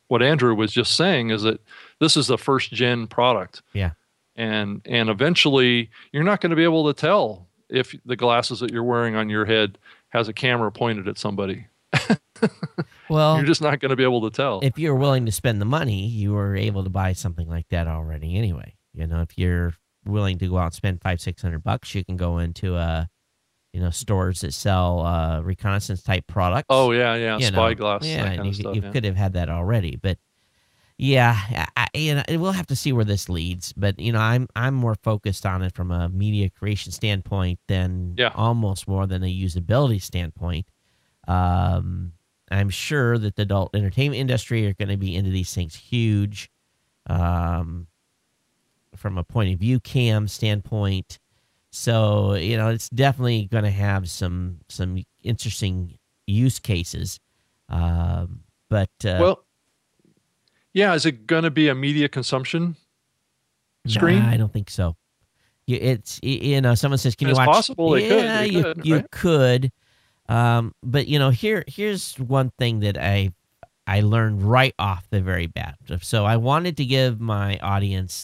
what Andrew was just saying is that this is the first gen product. Yeah. And eventually you're not going to be able to tell if the glasses that you're wearing on your head has a camera pointed at somebody. Well, you're just not going to be able to tell. If you're willing to spend the money, you were able to buy something like that already anyway. You know, if you're willing to go out and spend $500-$600, you can go into stores that sell reconnaissance type products. Oh yeah, spyglass. Yeah, that kind of stuff, you could have had that already, but yeah, we'll have to see where this leads. But I'm more focused on it from a media creation standpoint than almost more than a usability standpoint. I'm sure that the adult entertainment industry are going to be into these things huge. From a point of view cam standpoint. So, it's definitely going to have some interesting use cases. Well, yeah, is it going to be a media consumption screen? Nah, I don't think so. It's someone says, "Can you watch?" It's possible they could. You could. But here's one thing that I learned right off the very bat. So I wanted to give my audience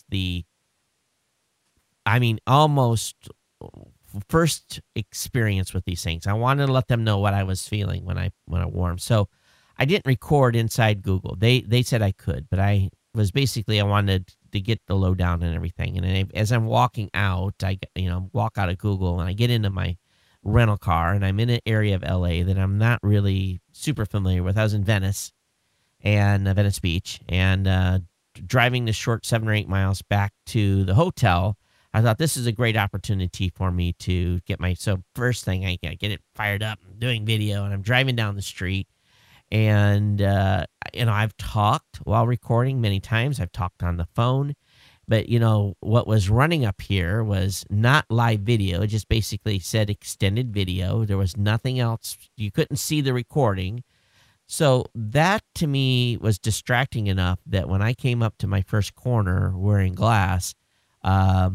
almost first experience with these things. I wanted to let them know what I was feeling when I wore them. So I didn't record inside Google. They said I could, but I wanted to get the lowdown and everything. And as I'm walking out, I walk out of Google and I get into my rental car and I'm in an area of LA that I'm not really super familiar with. I was in Venice and Venice Beach, and driving the short 7 or 8 miles back to the hotel, I thought this is a great opportunity for me to get so first thing I get it fired up, I'm doing video, and I'm driving down the street, and I've talked while recording many times. I've talked on the phone. But, what was running up here was not live video. It just basically said extended video. There was nothing else. You couldn't see the recording. So that, to me, was distracting enough that when I came up to my first corner wearing glass, I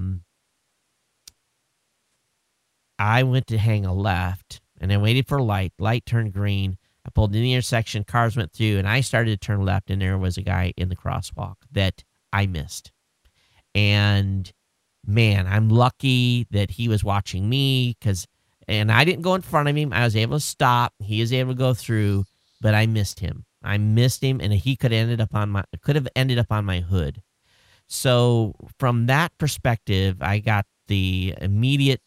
went to hang a left, and I waited for light. Light turned green. I pulled in the intersection. Cars went through, and I started to turn left, and there was a guy in the crosswalk that I missed. And man, I'm lucky that he was watching me and I didn't go in front of him. I was able to stop. He was able to go through, but I missed him. And he could have ended up on my hood. So from that perspective, I got the immediate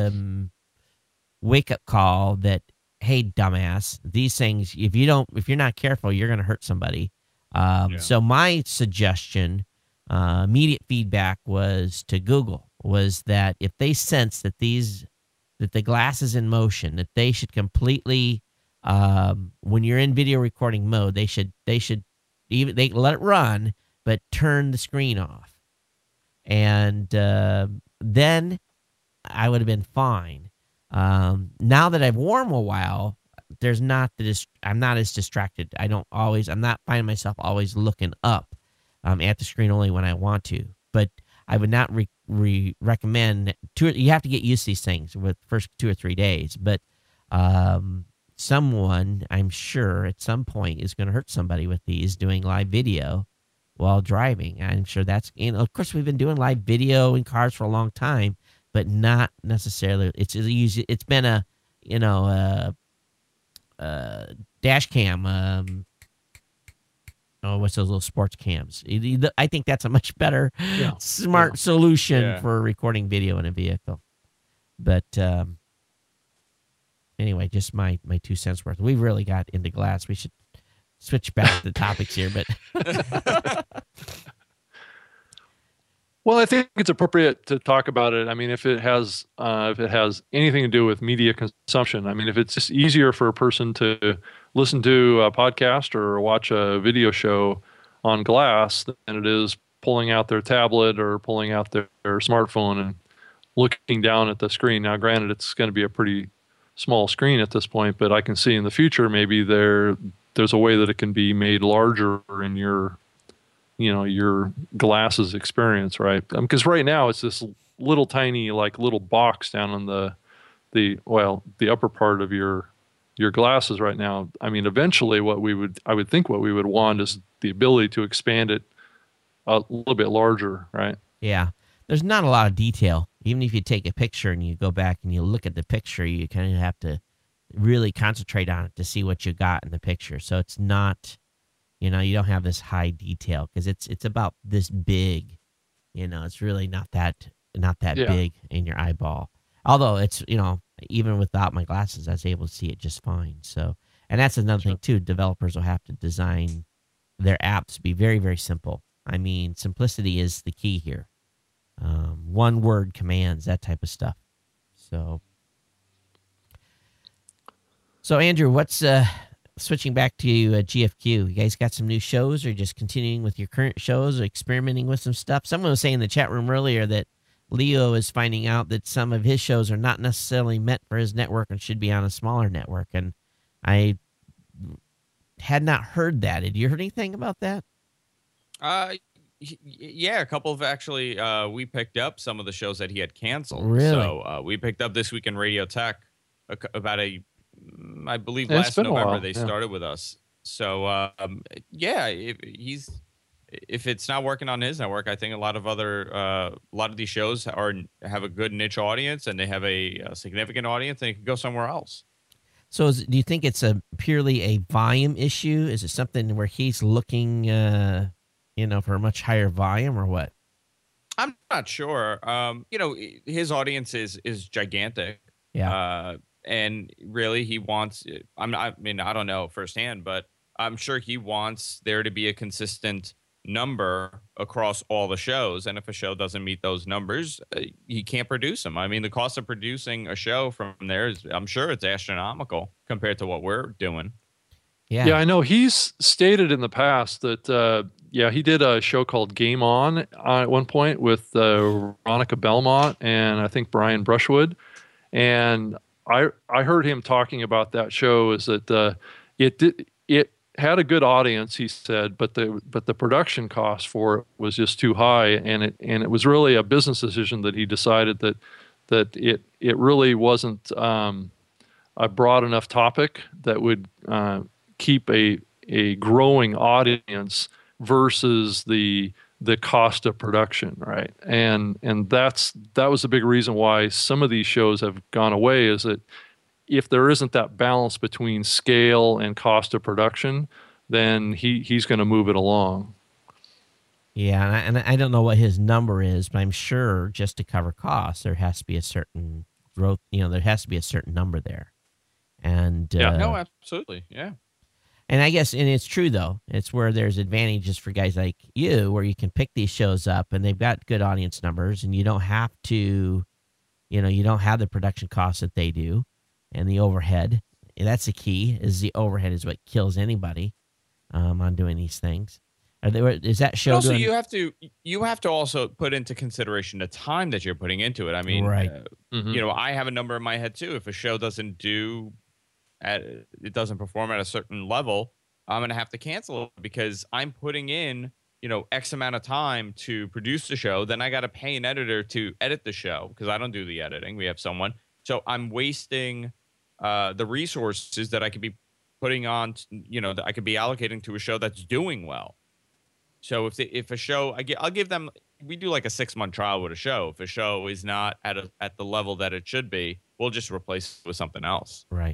wake up call that, hey, dumbass, these things, if you're not careful, you're going to hurt somebody. So my suggestion, immediate feedback was to Google, was that if they sense that the glass is in motion, that they should completely, when you're in video recording mode, they should they let it run, but turn the screen off. And then I would have been fine. Now that I've worn them a while, I'm not as distracted. I'm not finding myself always looking up at the screen only when I want to. But I would not recommend you have to get used to these things with the first 2 or 3 days. But someone, I'm sure, at some point is going to hurt somebody with these doing live video while driving. I'm sure that's, of course, we've been doing live video in cars for a long time, but not necessarily. It's been a dash cam. What's those little sports cams? I think that's a much better, smart solution for recording video in a vehicle. But anyway, just my 2 cents worth. We've really got into glass. We should switch back to the topics here, but. Well, I think it's appropriate to talk about it. I mean, if it has anything to do with media consumption, I mean, if it's just easier for a person to listen to a podcast or watch a video show on glass than it is pulling out their tablet or pulling out their smartphone and looking down at the screen. Now, granted, it's going to be a pretty small screen at this point, but I can see in the future maybe there's a way that it can be made larger in your glasses experience, right? Because right now it's this little tiny, little box down on the upper part of your your glasses right now. I mean, eventually I would think what we would want is the ability to expand it a little bit larger, right? Yeah. There's not a lot of detail. Even if you take a picture and you go back and you look at the picture, you kind of have to really concentrate on it to see what you got in the picture. So it's not, you don't have this high detail because it's about this big. It's really not that big in your eyeball. Although it's, even without my glasses, I was able to see it just fine. So, and that's another thing too. Developers will have to design their apps to be very, very simple. I mean, simplicity is the key here. One word commands, that type of stuff. So Andrew, what's switching back to GFQ? You guys got some new shows, or just continuing with your current shows, or experimenting with some stuff? Someone was saying in the chat room earlier that Leo is finding out that some of his shows are not necessarily meant for his network and should be on a smaller network. And I had not heard that. Did you heard anything about that? Yeah, a couple of actually, we picked up some of the shows that he had canceled. Really? So we picked up This Week in Radio Tech about I believe last November they started with us. So if it's not working on his network, I think a lot of these shows have a good niche audience and they have a significant audience, and they can go somewhere else. So do you think it's purely a volume issue? Is it something where he's looking, for a much higher volume, or what? I'm not sure. His audience is gigantic. Yeah. And really, he wants. I don't know firsthand, but I'm sure he wants there to be a consistent number across all the shows. And if a show doesn't meet those numbers, he can't produce them. I mean, the cost of producing a show from there I'm sure it's astronomical compared to what we're doing. Yeah, I know he's stated in the past that. He did a show called Game On at one point with Veronica Belmont and I think Brian Brushwood, and I heard him talking about that show is that it had a good audience, he said, but the production cost for it was just too high, and it was really a business decision that he decided that it really wasn't a broad enough topic that would keep a growing audience versus the cost of production, right? And that was a big reason why some of these shows have gone away, is that if there isn't that balance between scale and cost of production, then he's going to move it along. Yeah, and I don't know what his number is, but I'm sure just to cover costs, there has to be a certain growth. There has to be a certain number there. And no, absolutely, yeah. And I guess, and it's true though, it's where there's advantages for guys like you, where you can pick these shows up and they've got good audience numbers, and you don't have to, you don't have the production costs that they do, and the overhead. And that's the key. Is the overhead is what kills anybody on doing these things. Is that show? Also, you have to also put into consideration the time that you're putting into it. I mean, right. I have a number in my head too. If a show doesn't perform at a certain level, I'm going to have to cancel it because I'm putting in, X amount of time to produce the show. Then I got to pay an editor to edit the show because I don't do the editing. We have someone. So I'm wasting the resources that I could be putting on, that I could be allocating to a show that's doing well. So if a show, I'll give them, we do like a 6-month trial with a show. If a show is not at the level that it should be, we'll just replace it with something else. Right.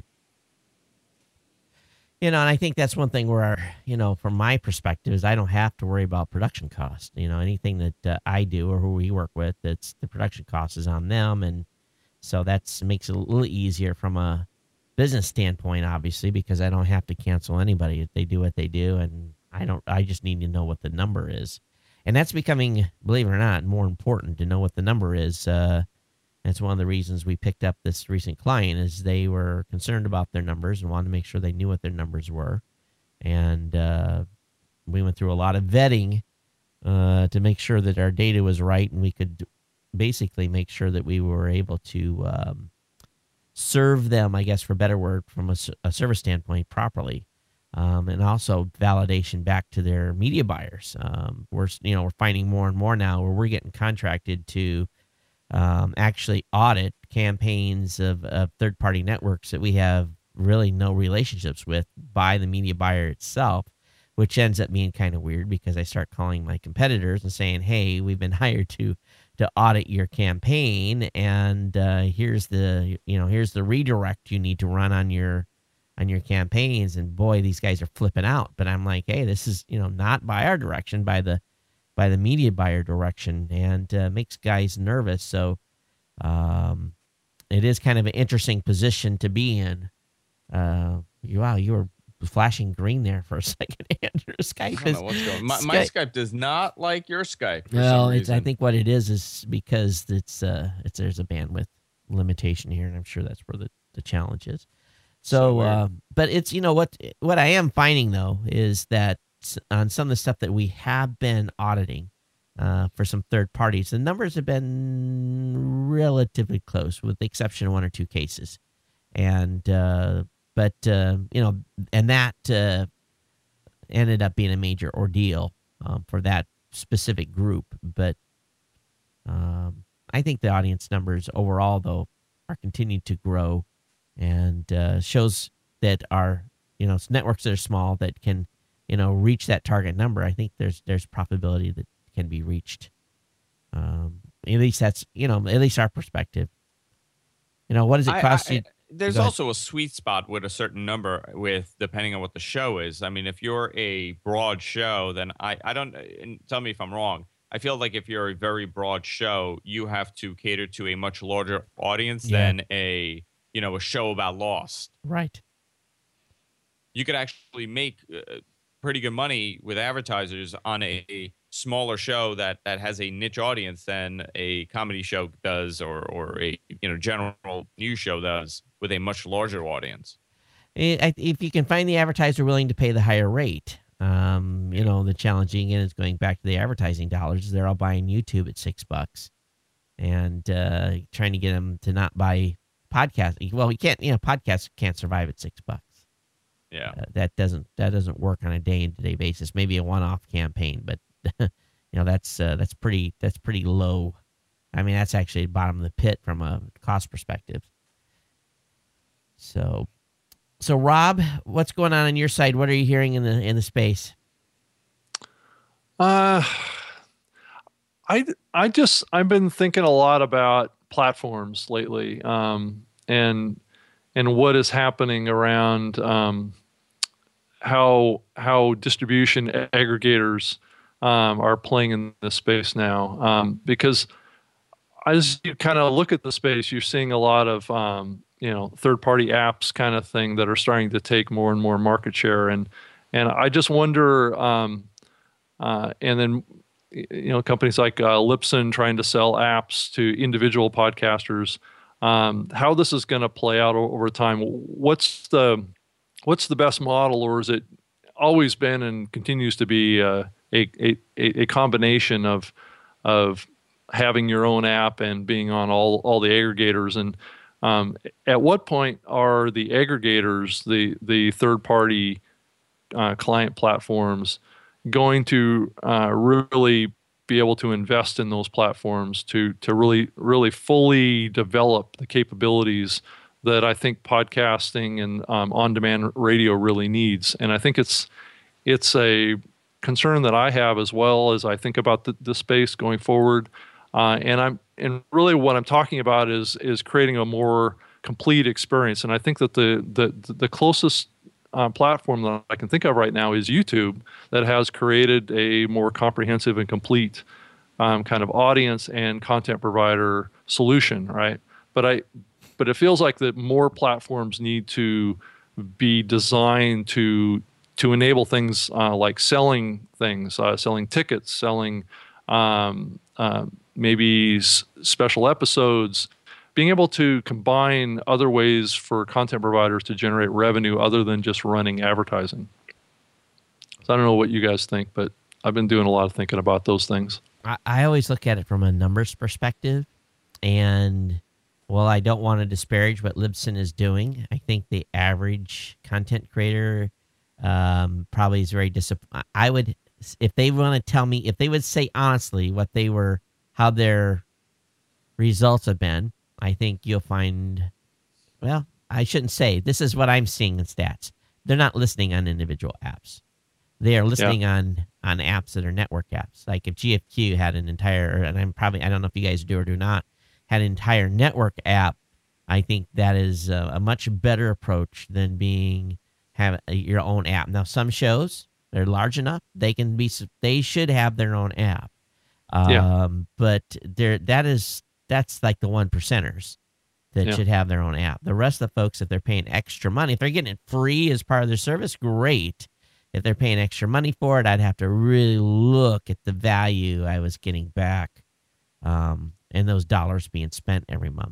And I think that's one thing where, from my perspective, is I don't have to worry about production costs. Anything that I do or who we work with, it's the production cost is on them. And so makes it a little easier from a business standpoint, obviously, because I don't have to cancel anybody. They do what they do, and I just need to know what the number is. And that's becoming, believe it or not, more important to know what the number is. That's one of the reasons we picked up this recent client, is they were concerned about their numbers and wanted to make sure they knew what their numbers were. And we went through a lot of vetting to make sure that our data was right, and we could basically make sure that we were able to serve them, I guess, for a better word, from a service standpoint properly. And also validation back to their media buyers. We're finding more and more now where we're getting contracted to actually audit campaigns of third-party networks that we have really no relationships with by the media buyer itself, which ends up being kind of weird because I start calling my competitors and saying, hey, we've been hired to audit your campaign, and here's the redirect you need to run on your campaigns. And boy, these guys are flipping out. But I'm like, hey, this is not by our direction, by the media buyer direction, and makes guys nervous. So it is kind of an interesting position to be in. You were flashing green there for a second, Andrew. Skype I don't know what's going on. My Skype does not like your Skype. Well, I think what it is because there's a bandwidth limitation here, and I'm sure that's where the challenge is. So, but it's what I am finding though is that on some of the stuff that we have been auditing for some third parties, the numbers have been relatively close, with the exception of one or two cases, and and that ended up being a major ordeal for that specific group. But I think the audience numbers overall, though, are continuing to grow, and shows that our networks that are small that can reach that target number. I think there's probability that can be reached. At least that's at least our perspective. What does it cost you? There's also a sweet spot with a certain number, with depending on what the show is. I mean, if you're a broad show, then I don't, and tell me if I'm wrong, I feel like if you're a very broad show, you have to cater to a much larger audience than a show about Lost. Right. You could actually make pretty good money with advertisers on a smaller show that has a niche audience than a comedy show does, or a general news show does, with a much larger audience. If you can find the advertiser willing to pay the higher rate, the challenging is going back to the advertising dollars. They're all buying YouTube at $6, and trying to get them to not buy podcast. Well, you can't. Podcasts can't survive at $6. Yeah, that doesn't work on a day-to-day basis. Maybe a one-off campaign, but that's pretty low. I mean, that's actually bottom of the pit from a cost perspective. So Rob, what's going on your side? What are you hearing in the space? I've been thinking a lot about platforms lately, and what is happening around how distribution aggregators are playing in this space now. Because as you kind of look at the space, you're seeing a lot of third-party apps kind of thing that are starting to take more and more market share, and I just wonder, and then companies like Libsyn trying to sell apps to individual podcasters, how this is going to play out over time. What's the best model, or is it always been and continues to be a combination of having your own app and being on all the aggregators? And at what point are the aggregators, the third-party client platforms, going to really be able to invest in those platforms to really fully develop the capabilities that I think podcasting and on-demand radio really needs? And I think it's a concern that I have, as well as I think about the space going forward. And really what I'm talking about is creating a more complete experience. And I think that the closest platform that I can think of right now is YouTube, that has created a more comprehensive and complete kind of audience and content provider solution, right? But it feels like that more platforms need to be designed to enable things like selling things, selling tickets, selling maybe special episodes, being able to combine other ways for content providers to generate revenue other than just running advertising. So I don't know what you guys think, but I've been doing a lot of thinking about those things. I always look at it from a numbers perspective, and well, I don't want to disparage what Libsyn is doing. I think the average content creator probably is very disappointed. I would, if they want to tell me, if they would say honestly how their results have been, I think you'll find, well, I shouldn't say, this is what I'm seeing in stats. They're not listening on individual apps. They are listening on apps that are network apps. Like if GFQ had an entire, and I don't know if you guys do or do not, had an entire network app, I think that is a much better approach than have your own app. Now, some shows, they're large enough, they should have their own app. But that's like the 1%ers that should have their own app. The rest of the folks, if they're paying extra money, if they're getting it free as part of their service, great. If they're paying extra money for it, I'd have to really look at the value I was getting back, and those dollars being spent every month.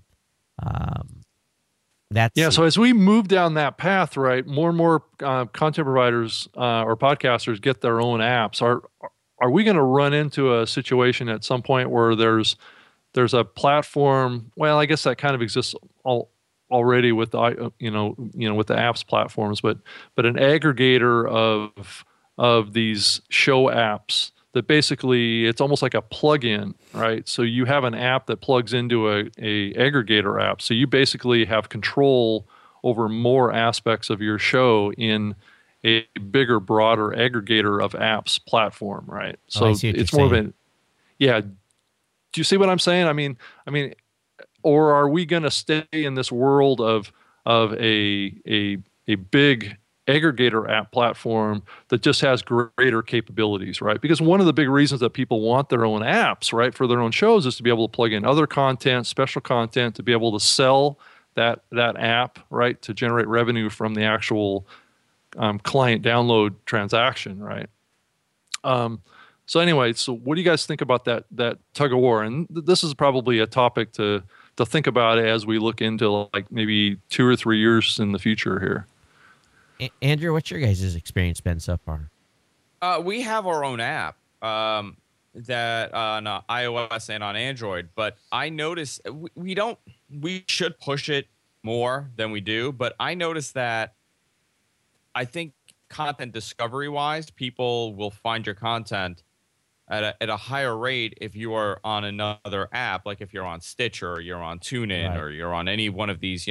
So as we move down that path, right, more and more content providers or podcasters get their own apps. Are we going to run into a situation at some point where there's a platform? Well, I guess that kind of exists already with the with the apps platforms, but an aggregator of these show apps that basically it's almost like a plug-in, right? So you have an app that plugs into a aggregator app. So you basically have control over more aspects of your show in a bigger, broader aggregator of apps platform, right? So it's more of a, do you see what I'm saying? I mean, or are we going to stay in this world of a big aggregator app platform that just has greater capabilities, right? Because one of the big reasons that people want their own apps, right, for their own shows is to be able to plug in other content, special content, to be able to sell that app, right, to generate revenue from the actual client download transaction, right? So anyway, so what do you guys think about that tug of war? And this is probably a topic to think about as we look into like maybe 2 or 3 years in the future here. Andrew, what's your guys' experience been so far? We have our own app that on iOS and on Android, but I notice we should push it more than we do, but I noticed that I think content discovery wise, people will find your content at a higher rate if you are on another app, like if you're on Stitcher or you're on TuneIn or you're on any one of these,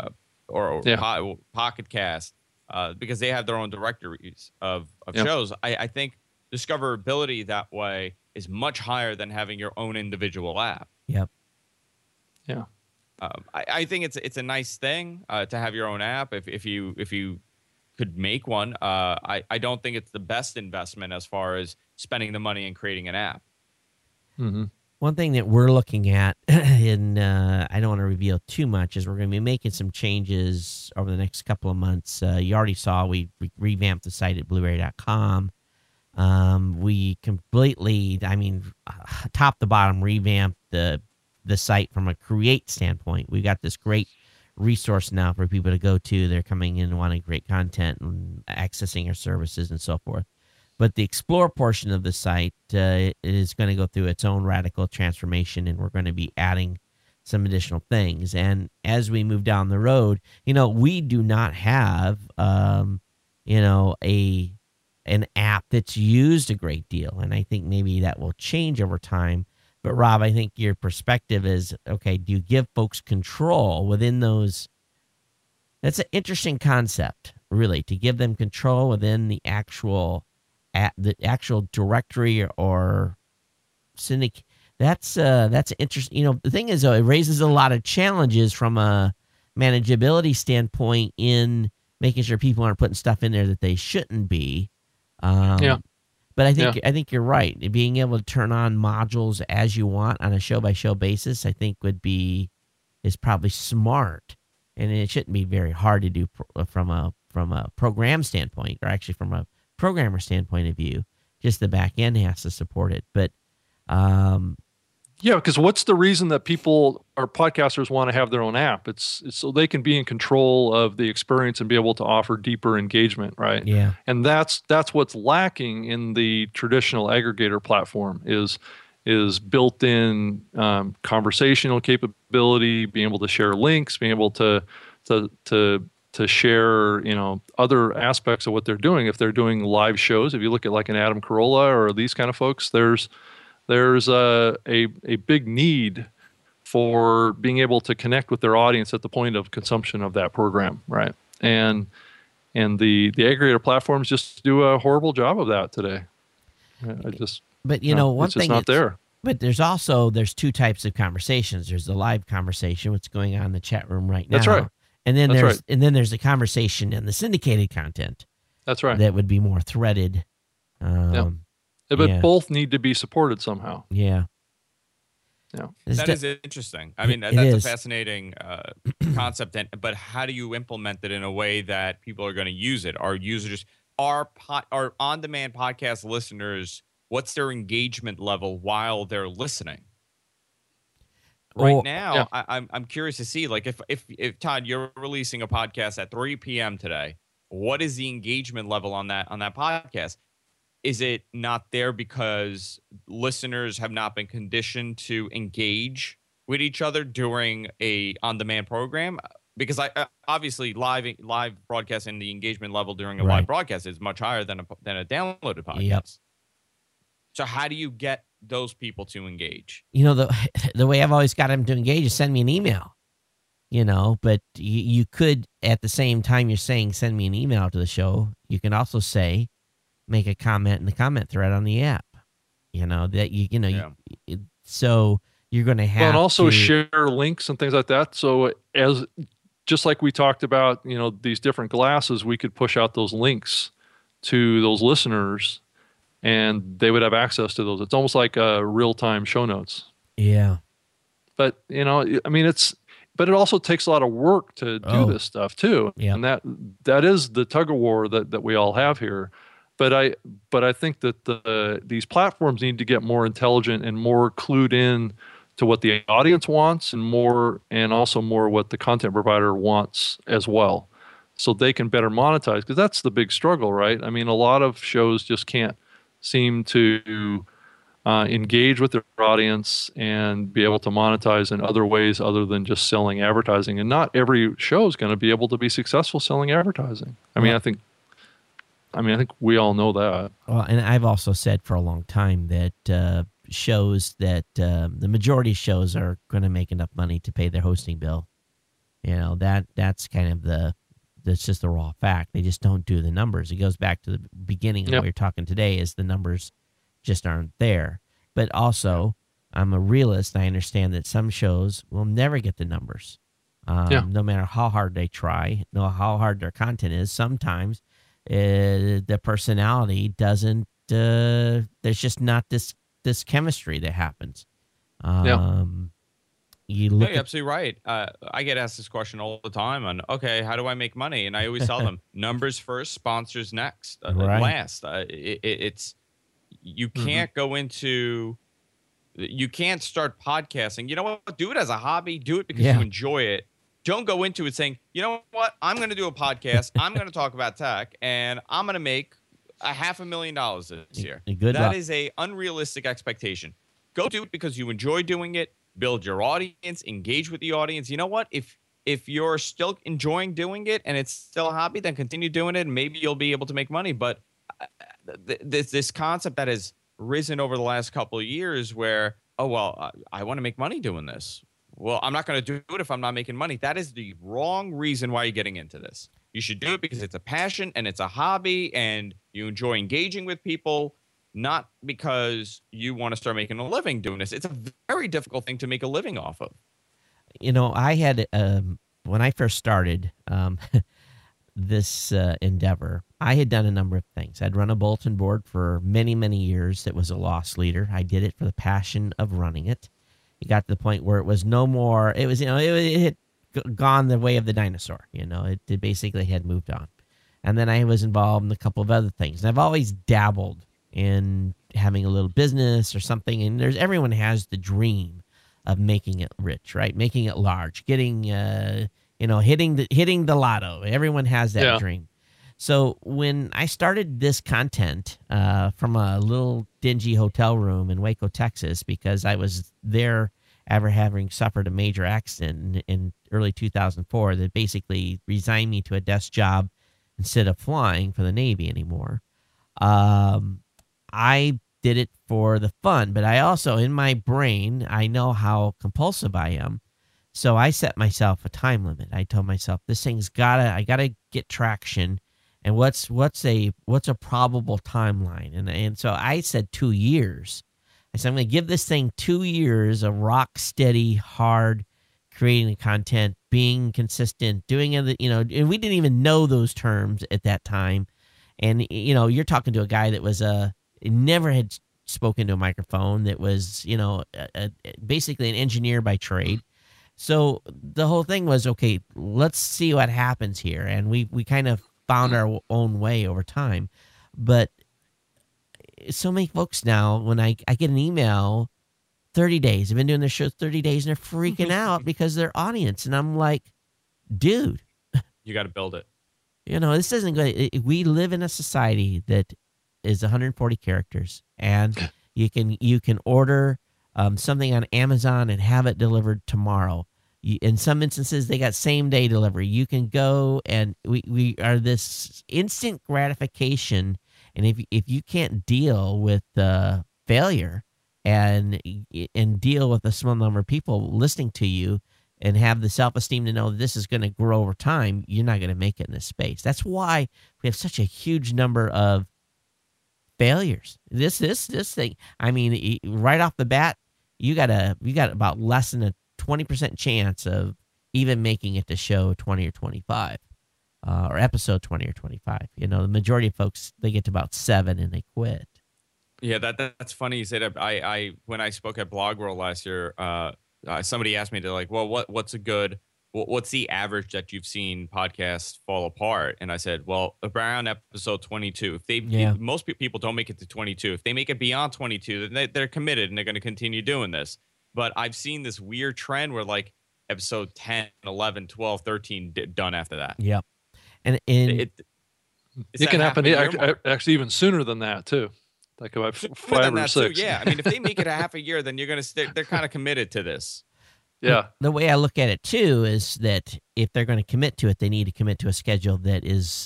Pocket Cast, because they have their own directories of shows. I think discoverability that way is much higher than having your own individual app. Yep. Yeah. I think it's a nice thing to have your own app if you could make one. I don't think it's the best investment as far as spending the money and creating an app. Mm-hmm. One thing that we're looking at, and I don't want to reveal too much, is we're going to be making some changes over the next couple of months. You already saw we revamped the site at Blu-ray.com. We completely, top to bottom, revamped the site from a create standpoint. We got this great resource now for people to go to. They're coming in wanting great content and accessing our services and so forth. But the explore portion of the site is going to go through its own radical transformation, and we're going to be adding some additional things. And as we move down the road, we do not have, an app that's used a great deal. And I think maybe that will change over time. But Rob, I think your perspective is, okay, do you give folks control within those? That's an interesting concept, really, to give them control within the actual directory or syndicate. That's interesting. The thing is, though, it raises a lot of challenges from a manageability standpoint in making sure people aren't putting stuff in there that they shouldn't be. But I think you're right. Being able to turn on modules as you want on a show-by-show basis, I think is probably smart, and it shouldn't be very hard to do from a program standpoint, or actually from a programmer standpoint of view. Just the back end has to support it. But because what's the reason that people or podcasters want to have their own app? It's so they can be in control of the experience and be able to offer deeper engagement, right? Yeah. And that's what's lacking in the traditional aggregator platform is built-in conversational capability, being able to share links, being able to share, other aspects of what they're doing. If they're doing live shows, if you look at like an Adam Carolla or these kind of folks, there's a big need for being able to connect with their audience at the point of consumption of that program, right? And the aggregator platforms just do a horrible job of that today. But one it's just thing not there. But there's two types of conversations. There's the live conversation, what's going on in the chat room right now. That's right. And then there's the conversation and the syndicated content. That's right. That would be more threaded. But both need to be supported somehow. Yeah. Yeah. That is interesting. I mean, that's a fascinating concept. But how do you implement it in a way that people are going to use it? Are users, are on-demand podcast listeners, what's their engagement level while they're listening? Right now, I'm curious to see, like, if Todd, you're releasing a podcast at 3 p.m. today, what is the engagement level on that podcast? Is it not there because listeners have not been conditioned to engage with each other during a on-demand program? Because obviously live broadcasting, the engagement level during a live broadcast is much higher than a downloaded podcast. Yep. So how do you get those people to engage? The way I've always got them to engage is send me an email. But you could, at the same time you're saying send me an email to the show, you can also say, make a comment in the comment thread on the app. So you're going to have and also to share links and things like that. So just like we talked about, these different glasses, we could push out those links to those listeners and they would have access to those. It's almost like real-time show notes. Yeah. But, but it also takes a lot of work to do this stuff too. Yeah. And that is the tug of war that we all have here. But I think that these platforms need to get more intelligent and more clued in to what the audience wants and also more what the content provider wants as well, so they can better monetize, because that's the big struggle, right? I mean, a lot of shows just can't seem to engage with their audience and be able to monetize in other ways other than just selling advertising. And not every show is going to be able to be successful selling advertising. I think we all know that. Well, and I've also said for a long time that shows that the majority of shows are going to make enough money to pay their hosting bill. That's kind of that's just the raw fact. They just don't do the numbers. It goes back to the beginning of what you're talking today, is the numbers just aren't there. But also, I'm a realist. I understand that some shows will never get the numbers. No matter how hard they try, how hard their content is. Sometimes the personality doesn't, there's just not this chemistry that happens. You're absolutely right. I get asked this question all the time on, okay, how do I make money? And I always tell them, numbers first, sponsors next, last. It's, you can't go into, you can't start podcasting. You know what? Do it as a hobby. Do it because you enjoy it. Don't go into it saying, you know what? I'm going to do a podcast. I'm going to talk about tech, and I'm going to make $500,000 this year. That is a unrealistic expectation. Go do it because you enjoy doing it. Build your audience. Engage with the audience. You know what? If you're still enjoying doing it and it's still a hobby, then continue doing it, and maybe you'll be able to make money. But this concept that has risen over the last couple of years where, I want to make money doing this. Well, I'm not going to do it if I'm not making money. That is the wrong reason why you're getting into this. You should do it because it's a passion and it's a hobby and you enjoy engaging with people, not because you want to start making a living doing this. It's a very difficult thing to make a living off of. I had, when I first started this endeavor, I had done a number of things. I'd run a bulletin board for many, many years that was a loss leader. I did it for the passion of running it. It got to the point where it was no more, it was, it had gone the way of the dinosaur, it basically had moved on. And then I was involved in a couple of other things. And I've always dabbled in having a little business or something. And everyone has the dream of making it rich, right? Making it large, getting, hitting the lotto. Everyone has that dream. So when I started this content from a little dingy hotel room in Waco, Texas, because I was there after having suffered a major accident in early 2004 that basically resigned me to a desk job instead of flying for the Navy anymore, I did it for the fun, but I also, in my brain, I know how compulsive I am. So I set myself a time limit. I told myself I gotta get traction. And what's a probable timeline? And so I said 2 years. I said, I'm going to give this thing 2 years of rock steady, hard creating the content, being consistent, doing it, and we didn't even know those terms at that time. And, you're talking to a guy that was never had spoken to a microphone, that was, basically an engineer by trade. So the whole thing was, okay, let's see what happens here. And we kind of found our own way over time. But so many folks now, when I get an email, 30 days, they've been doing their shows 30 days, and they're freaking out because their audience. And I'm like, dude, you got to build it. This isn't good. We live in a society that is 140 characters, and you can order something on Amazon and have it delivered tomorrow. In some instances, they got same day delivery. You can go, and we are this instant gratification. And if you can't deal with failure and deal with a small number of people listening to you and have the self-esteem to know that this is going to grow over time, you're not going to make it in this space. That's why we have such a huge number of failures. This thing, I mean, right off the bat, you got about less than a 20% chance of even making it to show 20 or 25, or episode 20 or 25. The majority of folks, they get to about 7 and they quit. Yeah, that's funny you say that. I when I spoke at Blog World last year, somebody asked me to what's the average that you've seen podcasts fall apart? And I said, well, around episode 22. Most people don't make it to 22. If they make it beyond 22, then they're committed and they're going to continue doing this. But I've seen this weird trend where episode 10, 11, 12, 13 done after that. Yep. And it can happen actually even sooner than that too. Like about 5 or 6. Too, yeah. I mean, if they make it a half a year, then they're kind of committed to this. Yeah. The way I look at it too is that if they're going to commit to it, they need to commit to a schedule that is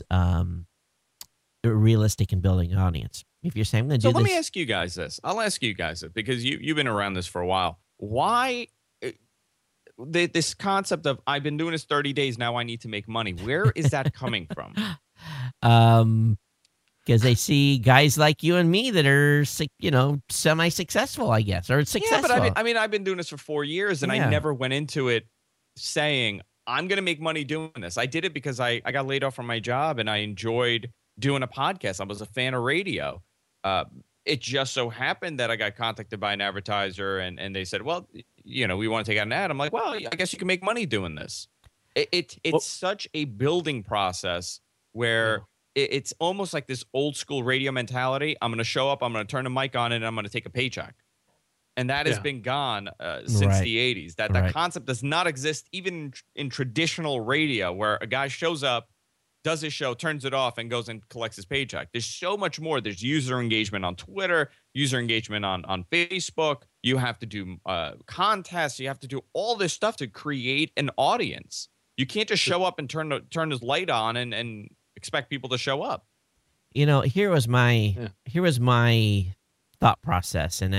realistic in building an audience. If you're saying I'm going to do this, so let me ask you guys this. I'll ask you guys it because you've been around this for a while. Why this concept of I've been doing this 30 days now, I need to make money? Where is that coming from? Because they see guys like you and me that are, semi-successful, I guess, or successful. Yeah, but I mean, I've been doing this for 4 years, and I never went into it saying I'm going to make money doing this. I did it because I got laid off from my job, and I enjoyed doing a podcast. I was a fan of radio. It just so happened that I got contacted by an advertiser, and they said, well, we want to take out an ad. I'm like, well, I guess you can make money doing this. It's such a building process where it's almost like this old school radio mentality. I'm going to show up, I'm going to turn the mic on, and I'm going to take a paycheck. And that has been gone since the 80s. That concept does not exist even in traditional radio, where a guy shows up, does his show, turns it off, and goes and collects his paycheck. There's so much more. There's user engagement on Twitter, user engagement on Facebook. You have to do contests. You have to do all this stuff to create an audience. You can't just show up and turn his light on and expect people to show up. Here was my thought process, and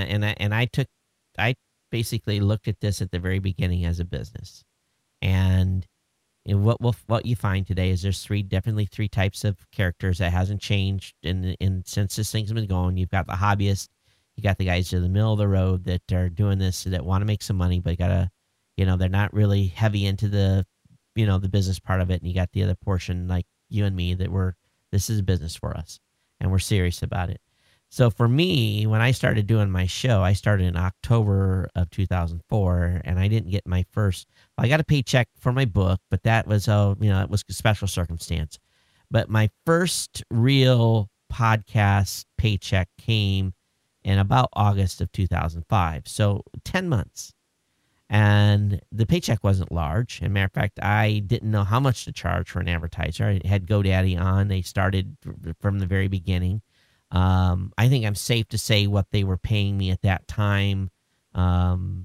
I basically looked at this at the very beginning as a business, and what you find today is there's definitely three types of characters that hasn't changed in since this thing's been going. You've got the hobbyist, you got the guys in the middle of the road that are doing this, that want to make some money, but they're not really heavy into the business part of it, and you got the other portion like you and me that this is a business for us and we're serious about it. So for me, when I started doing my show, I started in October of 2004, and I didn't get my I got a paycheck for my book, but that was, it was a special circumstance. But my first real podcast paycheck came in about August of 2005. So 10 months. And the paycheck wasn't large. As a matter of fact, I didn't know how much to charge for an advertiser. I had GoDaddy on. They started from the very beginning. I think I'm safe to say what they were paying me at that time.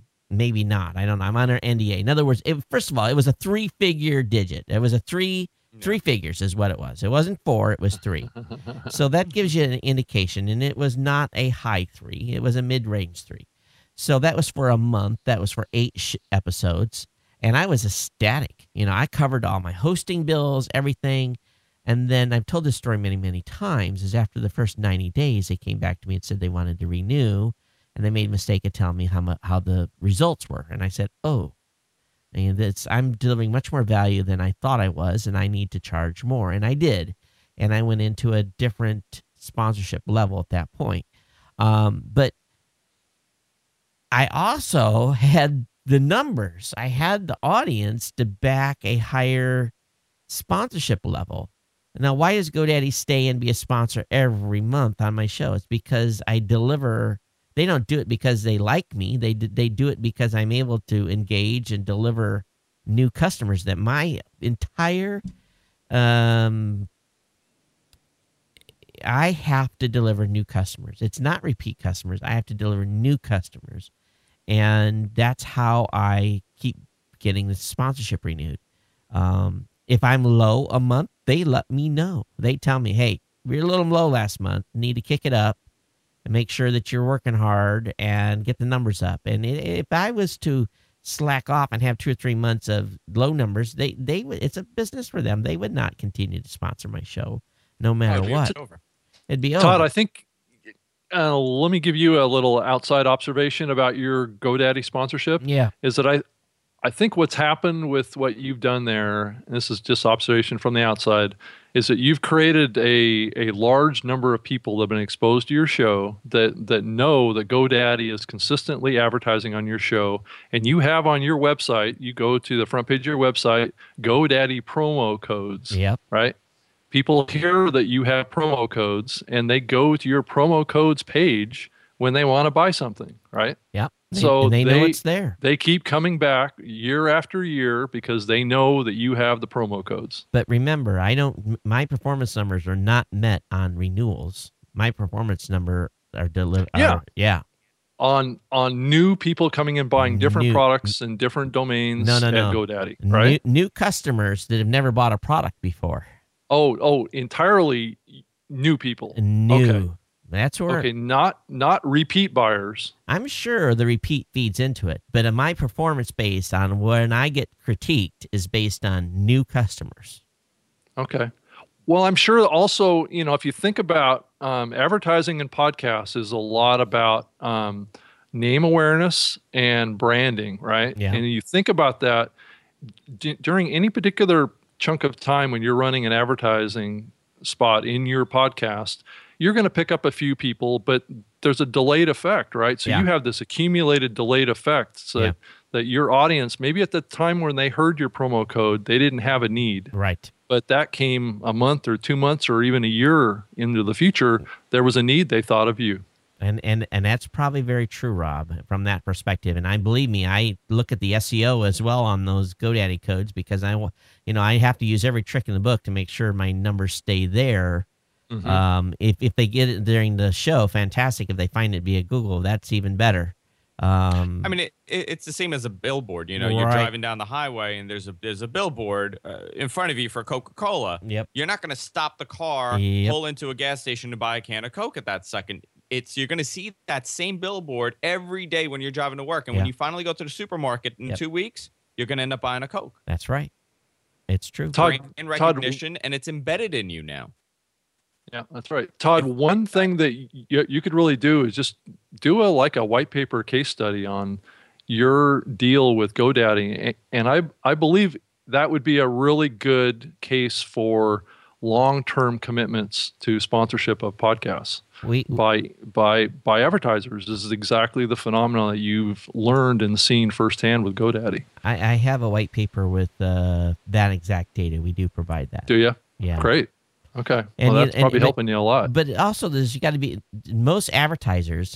Maybe not. I don't know. I'm under NDA. In other words, first of all, it was a 3-figure digit. It was a 3 3 figures is what it was. It wasn't 4, it was 3. So that gives you an indication, and it was not a high 3. It was a mid-range 3. So that was for a month. That was for 8 episodes, and I was ecstatic. I covered all my hosting bills, everything, and then I've told this story many, many times, is after the first 90 days, they came back to me and said they wanted to renew, and they made a mistake of telling me how the results were, and I said, oh, and I'm delivering much more value than I thought I was, and I need to charge more. And I did. And I went into a different sponsorship level at that point. But I also had the numbers. I had the audience to back a higher sponsorship level. Now, why does GoDaddy stay and be a sponsor every month on my show? It's because I deliver. They don't do it because they like me. They do it because I'm able to engage and deliver new customers. That my entire, I have to deliver new customers. It's not repeat customers. I have to deliver new customers. And that's how I keep getting the sponsorship renewed. If I'm low a month, they let me know. They tell me, hey, we're a little low last month. Need to kick it up. And make sure that you're working hard and get the numbers up. And if I was to slack off and have 2 or 3 months of low numbers, they would. It's a business for them. They would not continue to sponsor my show, no matter what. It'd be over. Todd, I think. Let me give you a little outside observation about your GoDaddy sponsorship. Yeah, is that I think what's happened with what you've done there, and this is just observation from the outside, is that you've created a large number of people that have been exposed to your show that know that GoDaddy is consistently advertising on your show. And you have on your website, you go to the front page of your website, GoDaddy promo codes. Yep. Right? People hear that you have promo codes, and they go to your promo codes page when they want to buy something, right? Yep. So they know it's there. They keep coming back year after year because they know that you have the promo codes. But remember, my performance numbers are not met on renewals. My performance number are delivered. Yeah. On new people coming and buying different products and different domains at GoDaddy, right? New customers that have never bought a product before. Oh, entirely new people. New. Okay. That's where. Okay, not repeat buyers. I'm sure the repeat feeds into it, but my performance based on when I get critiqued is based on new customers. Okay. Well, I'm sure also, if you think about advertising and podcasts is a lot about name awareness and branding, right? Yeah. And you think about that during any particular chunk of time when you're running an advertising spot in your podcast, you're going to pick up a few people, but there's a delayed effect, right? So you have this accumulated delayed effect so that your audience, maybe at the time when they heard your promo code, they didn't have a need. Right. But that came a month or 2 months or even a year into the future, there was a need, they thought of you. And that's probably very true, Rob, from that perspective. And believe me, I look at the SEO as well on those GoDaddy codes because I have to use every trick in the book to make sure my numbers stay there. Mm-hmm. If they get it during the show, fantastic. If they find it via Google, that's even better. I mean, it's the same as a billboard. You're driving down the highway and there's a billboard in front of you for Coca-Cola. Yep. You're not going to stop the car, pull into a gas station to buy a can of Coke at that second. You're going to see that same billboard every day when you're driving to work. And when you finally go to the supermarket in 2 weeks, you're going to end up buying a Coke. That's right. It's true. In recognition, and it's embedded in you now. Yeah, that's right. Todd, one thing that you could really do is just do a white paper case study on your deal with GoDaddy. And I believe that would be a really good case for long-term commitments to sponsorship of podcasts by advertisers. This is exactly the phenomenon that you've learned and seen firsthand with GoDaddy. I have a white paper with that exact data. We do provide that. Do you? Yeah. Great. Okay. Well, that's probably helping you a lot. But also, you got to be most advertisers.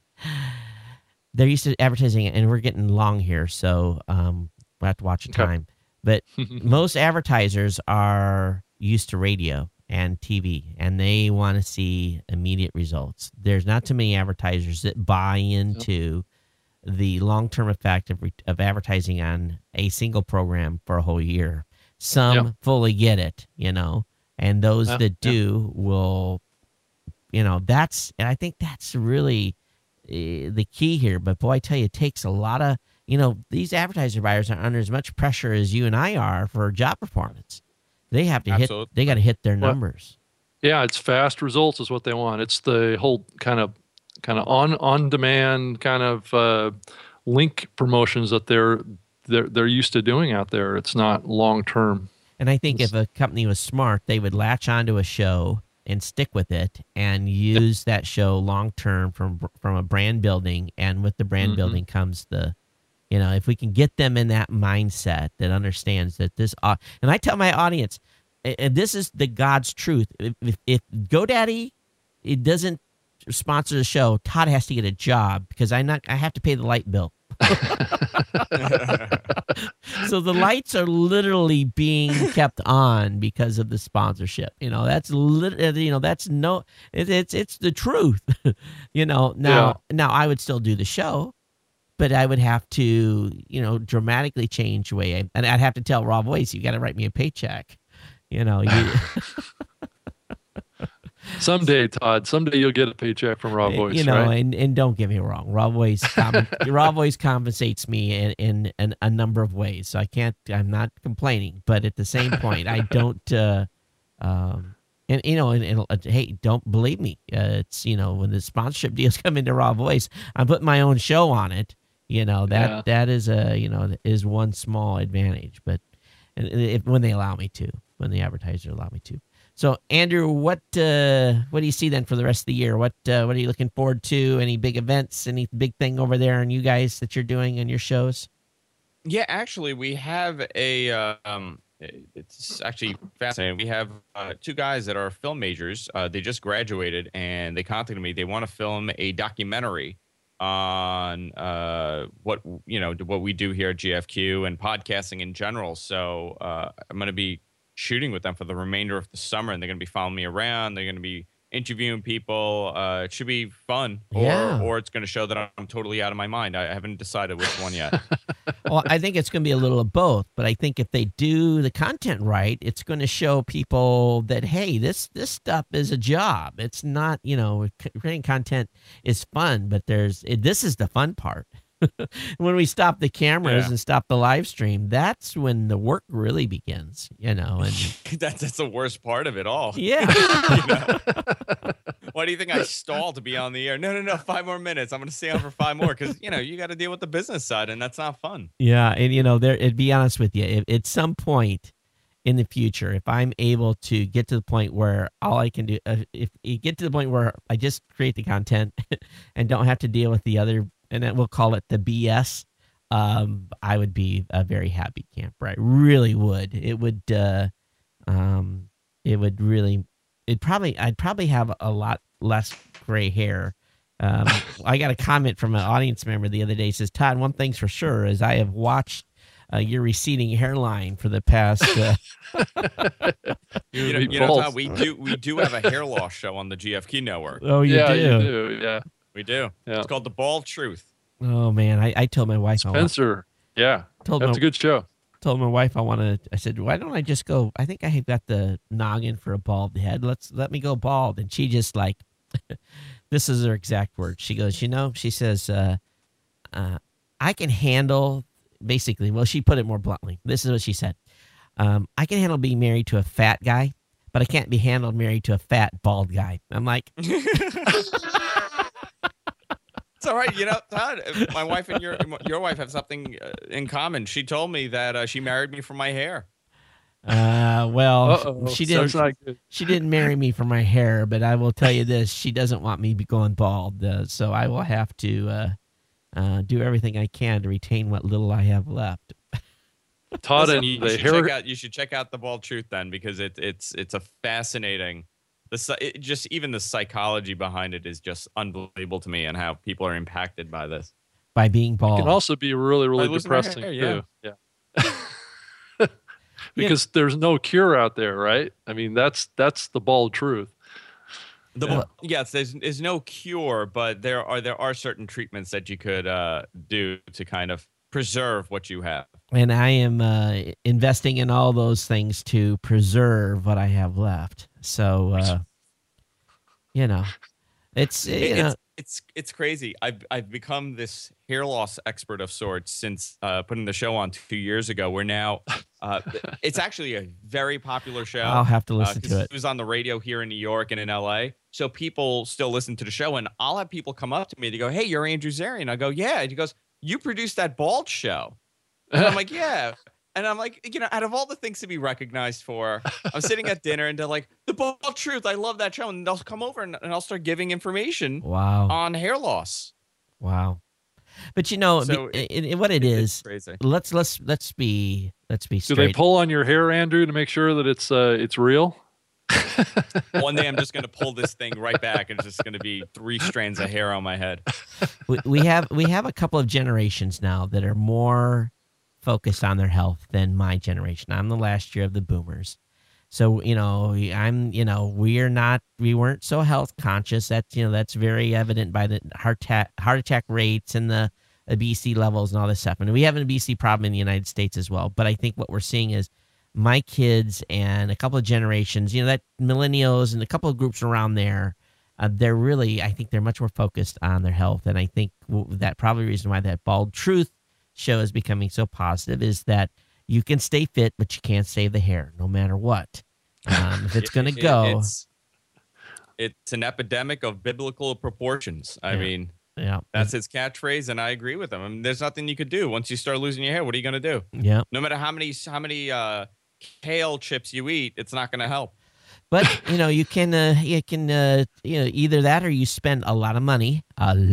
They're used to advertising, and we're getting long here, so we'll have to watch the time. But most advertisers are used to radio and TV, and they want to see immediate results. There's not too many advertisers that buy into the long-term effect of advertising on a single program for a whole year. Some fully get it, and those that Yeah. do will, and I think that's really the key here. But boy, I tell you, it takes a lot of, these advertiser buyers are under as much pressure as you and I are for job performance. They have to Absolutely. they got to hit their Well, numbers. Yeah, it's fast results is what they want. It's the whole kind of on demand kind of link promotions that they're used to doing out there. It's not long term. And I think if a company was smart, they would latch onto a show and stick with it and use that show long term from a brand building. And with the brand building comes the, if we can get them in that mindset that understands that this, and I tell my audience, and this is the God's truth. If GoDaddy it doesn't sponsor the show, Todd has to get a job because I have to pay the light bill. So the lights are literally being kept on because of the sponsorship. That's that's it's the truth. Now I would still do the show, but I would have to, dramatically change the way and I'd have to tell Raw Voice, you got to write me a paycheck. Someday, Todd. Someday you'll get a paycheck from Raw Voice, right? and don't get me wrong, Raw Voice compensates me in a number of ways. So I'm not complaining, but at the same point, I don't. Hey, don't believe me. It's when the sponsorship deals come into Raw Voice, I'm putting my own show on it. That is is one small advantage, but when they allow me to, when the advertiser allow me to. So, Andrew, what do you see then for the rest of the year? What are you looking forward to? Any big events? Any big thing over there and you guys that you're doing in your shows? Yeah, actually, we have it's actually fascinating. We have two guys that are film majors. They just graduated, and they contacted me. They want to film a documentary on what we do here at GFQ and podcasting in general. So I'm going to be shooting with them for the remainder of the summer, and they're going to be following me around. They're going to be interviewing people. It should be fun, or it's going to show that I'm totally out of my mind. I haven't decided which one yet. Well, I think it's going to be a little of both, but I think if they do the content right, it's going to show people that, hey, this stuff is a job. It's not, creating content is fun, but this is the fun part. When we stop the cameras and stop the live stream, that's when the work really begins, and that's the worst part of it all. Yeah. Why do you think I stalled to be on the air? No, 5 more minutes. I'm going to stay on for 5 more because, you got to deal with the business side, and that's not fun. Yeah, and, to be honest with you, if, at some point in the future, if I'm able to get to the point where all I can do, if you get to the point where I just create the content and don't have to deal with the other, and then we'll call it the BS, I would be a very happy camper. I really would. I'd probably have a lot less gray hair. I got a comment from an audience member the other day. Says, Todd, one thing's for sure is I have watched your receding hairline for the past. Todd, we do have a hair loss show on the GFQ network. Oh, you do? You do, yeah. We do. Yeah. It's called The Bald Truth. Oh man, I told my wife. Spencer, that's a good show. Told my wife I said, why don't I just go? I think I have got the noggin for a bald head. Let me go bald. And she just this is her exact words. She goes, she says, I can handle. Basically, well, she put it more bluntly. This is what she said. I can handle being married to a fat guy, but I can't be handled married to a fat, bald guy. I'm like, it's all right. Todd, my wife and your wife have something in common. She told me that she married me for my hair. Well, she didn't. She didn't marry me for my hair, but I will tell you this: she doesn't want me going bald. So I will have to do everything I can to retain what little I have left. Todd, listen, and you should check out The Bald Truth then, because it's a fascinating. Even the psychology behind it is just unbelievable to me, and how people are impacted by this. By being bald. It can also be really, really depressing too. Yeah. Because there's no cure out there, right? I mean, that's the bald truth. Yes, there's no cure, but there are certain treatments that you could do to kind of preserve what you have. And I am investing in all those things to preserve what I have left. So, you know, it's you know, It's crazy. I've become this hair loss expert of sorts since putting the show on 2 years ago. We're now it's actually a very popular show. I'll have to listen to it. It was on the radio here in New York and in LA. So people still listen to the show, and I'll have people come up to me to go, "Hey, you're Andrew Zarian." I go, "Yeah." And he goes, "You produced that bald show." And I'm like, "Yeah." And I'm like, out of all the things to be recognized for, I'm sitting at dinner and they're like, "The Bald Truth, I love that show." And they'll come over and I'll start giving information on hair loss. Wow. But So what it is, crazy. let's be straight. Do they pull on your hair, Andrew, to make sure that it's real? One day I'm just going to pull this thing right back and it's just going to be 3 strands of hair on my head. we have a couple of generations now that are more focused on their health than my generation. I'm the last year of the boomers. So, we weren't so health conscious. That's very evident by the heart attack rates and the obesity levels and all this stuff. And we have an obesity problem in the United States as well. But I think what we're seeing is my kids and a couple of generations, that millennials and a couple of groups around there, they're really, I think they're much more focused on their health. And I think that probably the reason why that Bald Truth show is becoming so positive is that you can stay fit, but you can't save the hair no matter what. If it's going to go. It's an epidemic of biblical proportions. I mean, that's his catchphrase, and I agree with him. I mean, there's nothing you could do. Once you start losing your hair, what are you going to do? Yeah. No matter how many kale chips you eat, it's not going to help. But you can either that or you spend a lot of money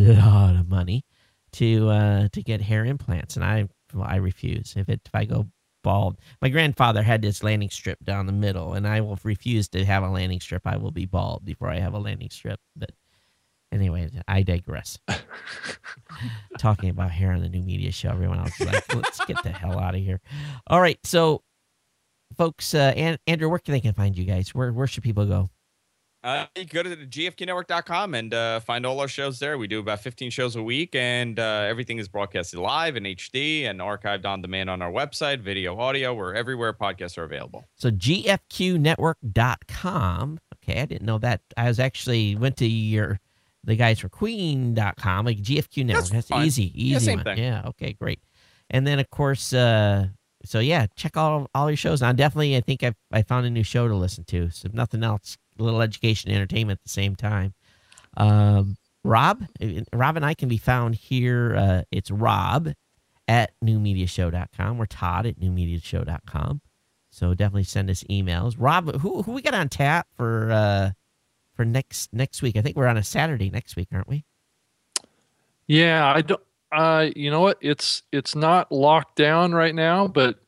to get hair implants, and I refuse. If I go bald, my grandfather had this landing strip down the middle, and I will refuse to have a landing strip. I will be bald before I have a landing strip. But anyway, I digress. Talking about hair on the New Media Show, everyone else is like, let's get the hell out of here. All right, so folks, Andrew, where can they find you guys? Where should people go? You can go to the gfqnetwork.com and find all our shows there. We do about 15 shows a week, and everything is broadcasted live in HD and archived on demand on our website, video, audio. We're everywhere podcasts are available. So gfqnetwork.com. Okay, I didn't know that. I went to the guys for Queen.com, like GFQ Network. That's easy same one. thing. Yeah, okay, great. And then, of course, check all your shows. I think I found a new show to listen to. So if nothing else, a little education and entertainment at the same time. Rob and I can be found here. It's Rob at newmediashow.com. We're Todd at newmediashow.com. So definitely send us emails. Rob, who we got on tap for next week? I think we're on a Saturday next week, aren't we? Yeah, I don't. You know what? It's not locked down right now, but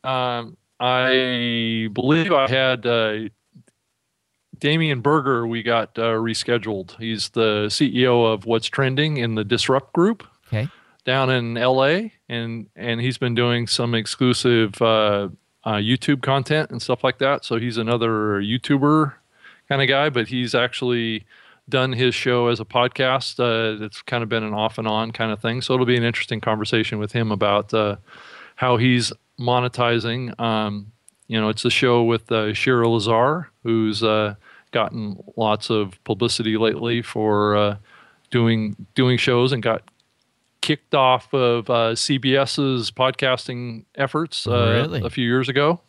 I believe I had Damian Berger. We got rescheduled. He's the CEO of What's Trending in the Disrupt Group. Okay. Down in LA, and he's been doing some exclusive YouTube content and stuff like that. So he's another YouTuber kind of guy, but he's actually done his show as a podcast. It's kind of been an off and on kind of thing. So it'll be an interesting conversation with him about how he's monetizing. It's a show with Shira Lazar, who's gotten lots of publicity lately for doing shows and got kicked off of CBS's podcasting efforts Really? a few years ago.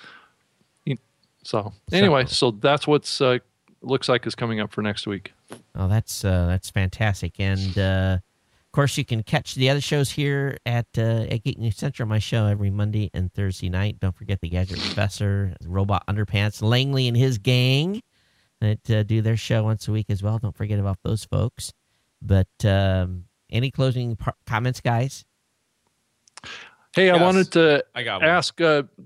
So anyway, so that's what's looks like is coming up for next week. Oh, that's fantastic. And of course, you can catch the other shows here at Geek News Central, my show, every Monday and Thursday night. Don't forget the Gadget Professor, Robot Underpants, Langley and his gang that do their show once a week as well. Don't forget about those folks. But any closing comments, guys? Hey, Yes, I wanted to I got one. ask.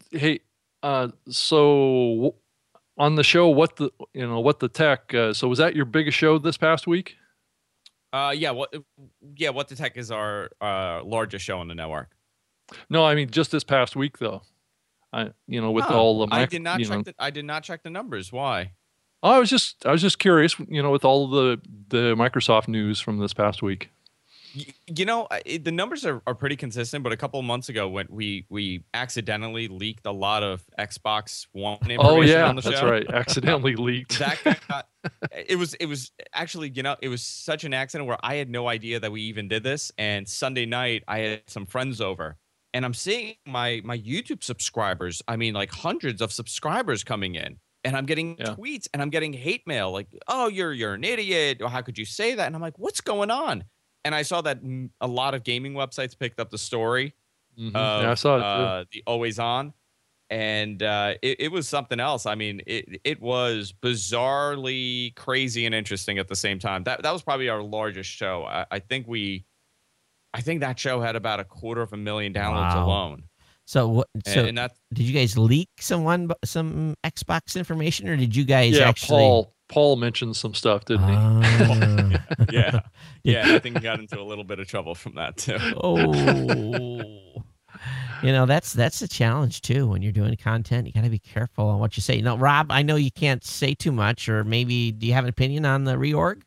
So on the show, what the tech? So was that your biggest show this past week? What the Tech is our largest show on the network. No, I mean just this past week though. All the I did not check I did not check the numbers. Why? I was just curious. With all the Microsoft news from this past week. The numbers are pretty consistent, but a couple of months ago when we accidentally leaked a lot of Xbox One information on the show. That's right. Accidentally leaked. It was actually, it was such an accident where I had no idea that we even did this. And Sunday night I had some friends over and I'm seeing my YouTube subscribers. I mean, like hundreds of subscribers coming in. And I'm getting tweets and I'm getting hate mail like, oh, you're an idiot. Or how could you say that? And I'm like, what's going on? And I saw that a lot of gaming websites picked up the story of I saw it the Always On. And it was something else. I mean, it was bizarrely crazy and interesting at the same time. That was probably our largest show. I think that show had about 250,000 downloads alone. So did you guys leak some Xbox information, or did you guys actually? Paul mentioned some stuff, didn't he? Yeah. I think he got into a little bit of trouble from that too. Oh, that's the challenge too. When you're doing content, you got to be careful on what you say. Now, Rob, I know you can't say too much, or maybe do you have an opinion on the reorg?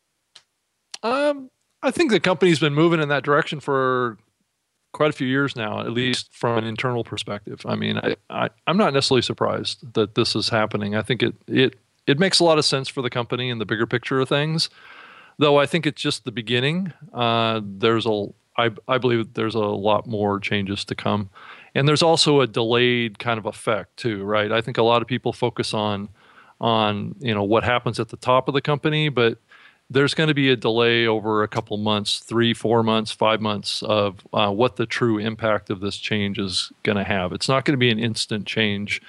I think the company's been moving in that direction for quite a few years now, at least from an internal perspective. I mean, I'm not necessarily surprised that this is happening. I think it makes a lot of sense for the company in the bigger picture of things, though I think it's just the beginning. I believe there's a lot more changes to come. And there's also a delayed kind of effect too, right? I think a lot of people focus on what happens at the top of the company, but there's going to be a delay over a couple months, 3, 4 months, 5 months of what the true impact of this change is going to have. It's not going to be an instant change.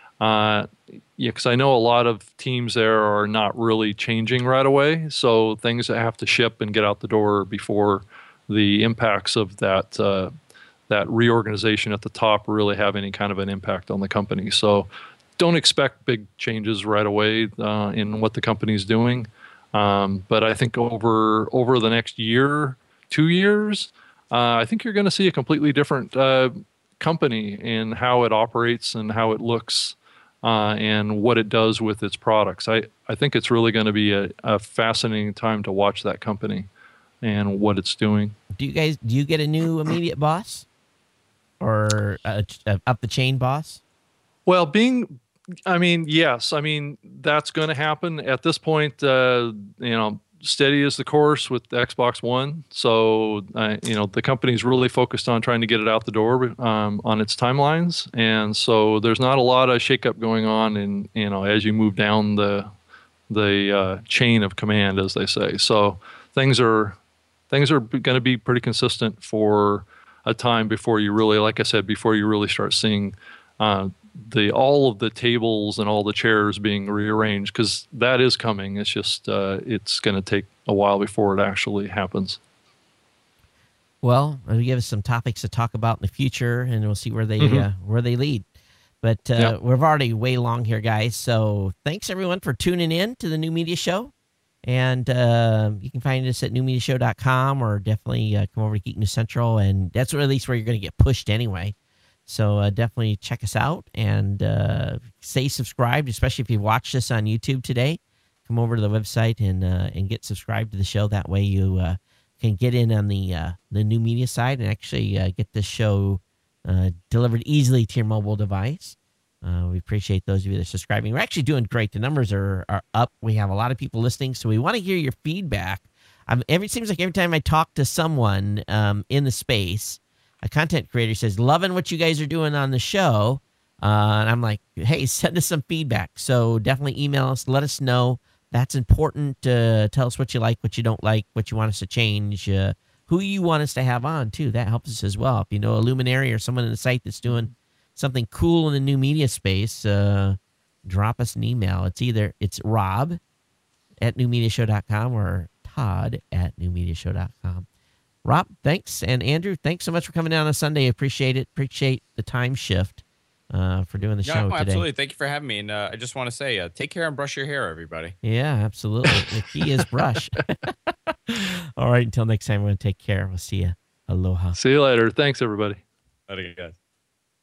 Because I know a lot of teams there are not really changing right away. So things that have to ship and get out the door before the impacts of that reorganization at the top really have any kind of an impact on the company. So don't expect big changes right away in what the company's doing. But I think over the next year, 2 years, I think you're going to see a completely different company in how it operates and how it looks and what it does with its products. I think it's really going to be a fascinating time to watch that company and what it's doing. Do you get a new immediate boss or up the chain boss? Well, yes. I mean, that's going to happen at this point. Steady is the course with the Xbox One. So, the company's really focused on trying to get it out the door on its timelines. And so there's not a lot of shakeup going on as you move down the chain of command, as they say. So things are going to be pretty consistent for a time before you really, like I said, before you really start seeing all of the tables and all the chairs being rearranged, because that is coming. It's just it's going to take a while before it actually happens. Well, it'll give us some topics to talk about in the future, and we'll see where they lead. But we're already way long here, guys. So thanks everyone for tuning in to the New Media Show, and you can find us at newmediashow.com, or definitely come over to Geek News Central, and that's at least where you're going to get pushed anyway. So definitely check us out and stay subscribed, especially if you watched this on YouTube today. Come over to the website and get subscribed to the show. That way you can get in on the new media side and actually get this show delivered easily to your mobile device. We appreciate those of you that are subscribing. We're actually doing great. The numbers are up. We have a lot of people listening, so we want to hear your feedback. It seems like every time I talk to someone in the space, a content creator says, loving what you guys are doing on the show. And I'm like, hey, send us some feedback. So definitely email us. Let us know. That's important. Tell us what you like, what you don't like, what you want us to change, who you want us to have on, too. That helps us as well. If you know a luminary or someone in the site that's doing something cool in the new media space, drop us an email. It's Rob at newmediashow.com or Todd at newmediashow.com. Rob, thanks. And Andrew, thanks so much for coming down on Sunday. Appreciate it. Appreciate the time shift for doing the show today. Absolutely. Thank you for having me. And I just want to say, take care and brush your hair, everybody. Yeah, absolutely. The key is brush. All right. Until next time, we're going to take care. We'll see you. Aloha. See you later. Thanks, everybody. Later, guys.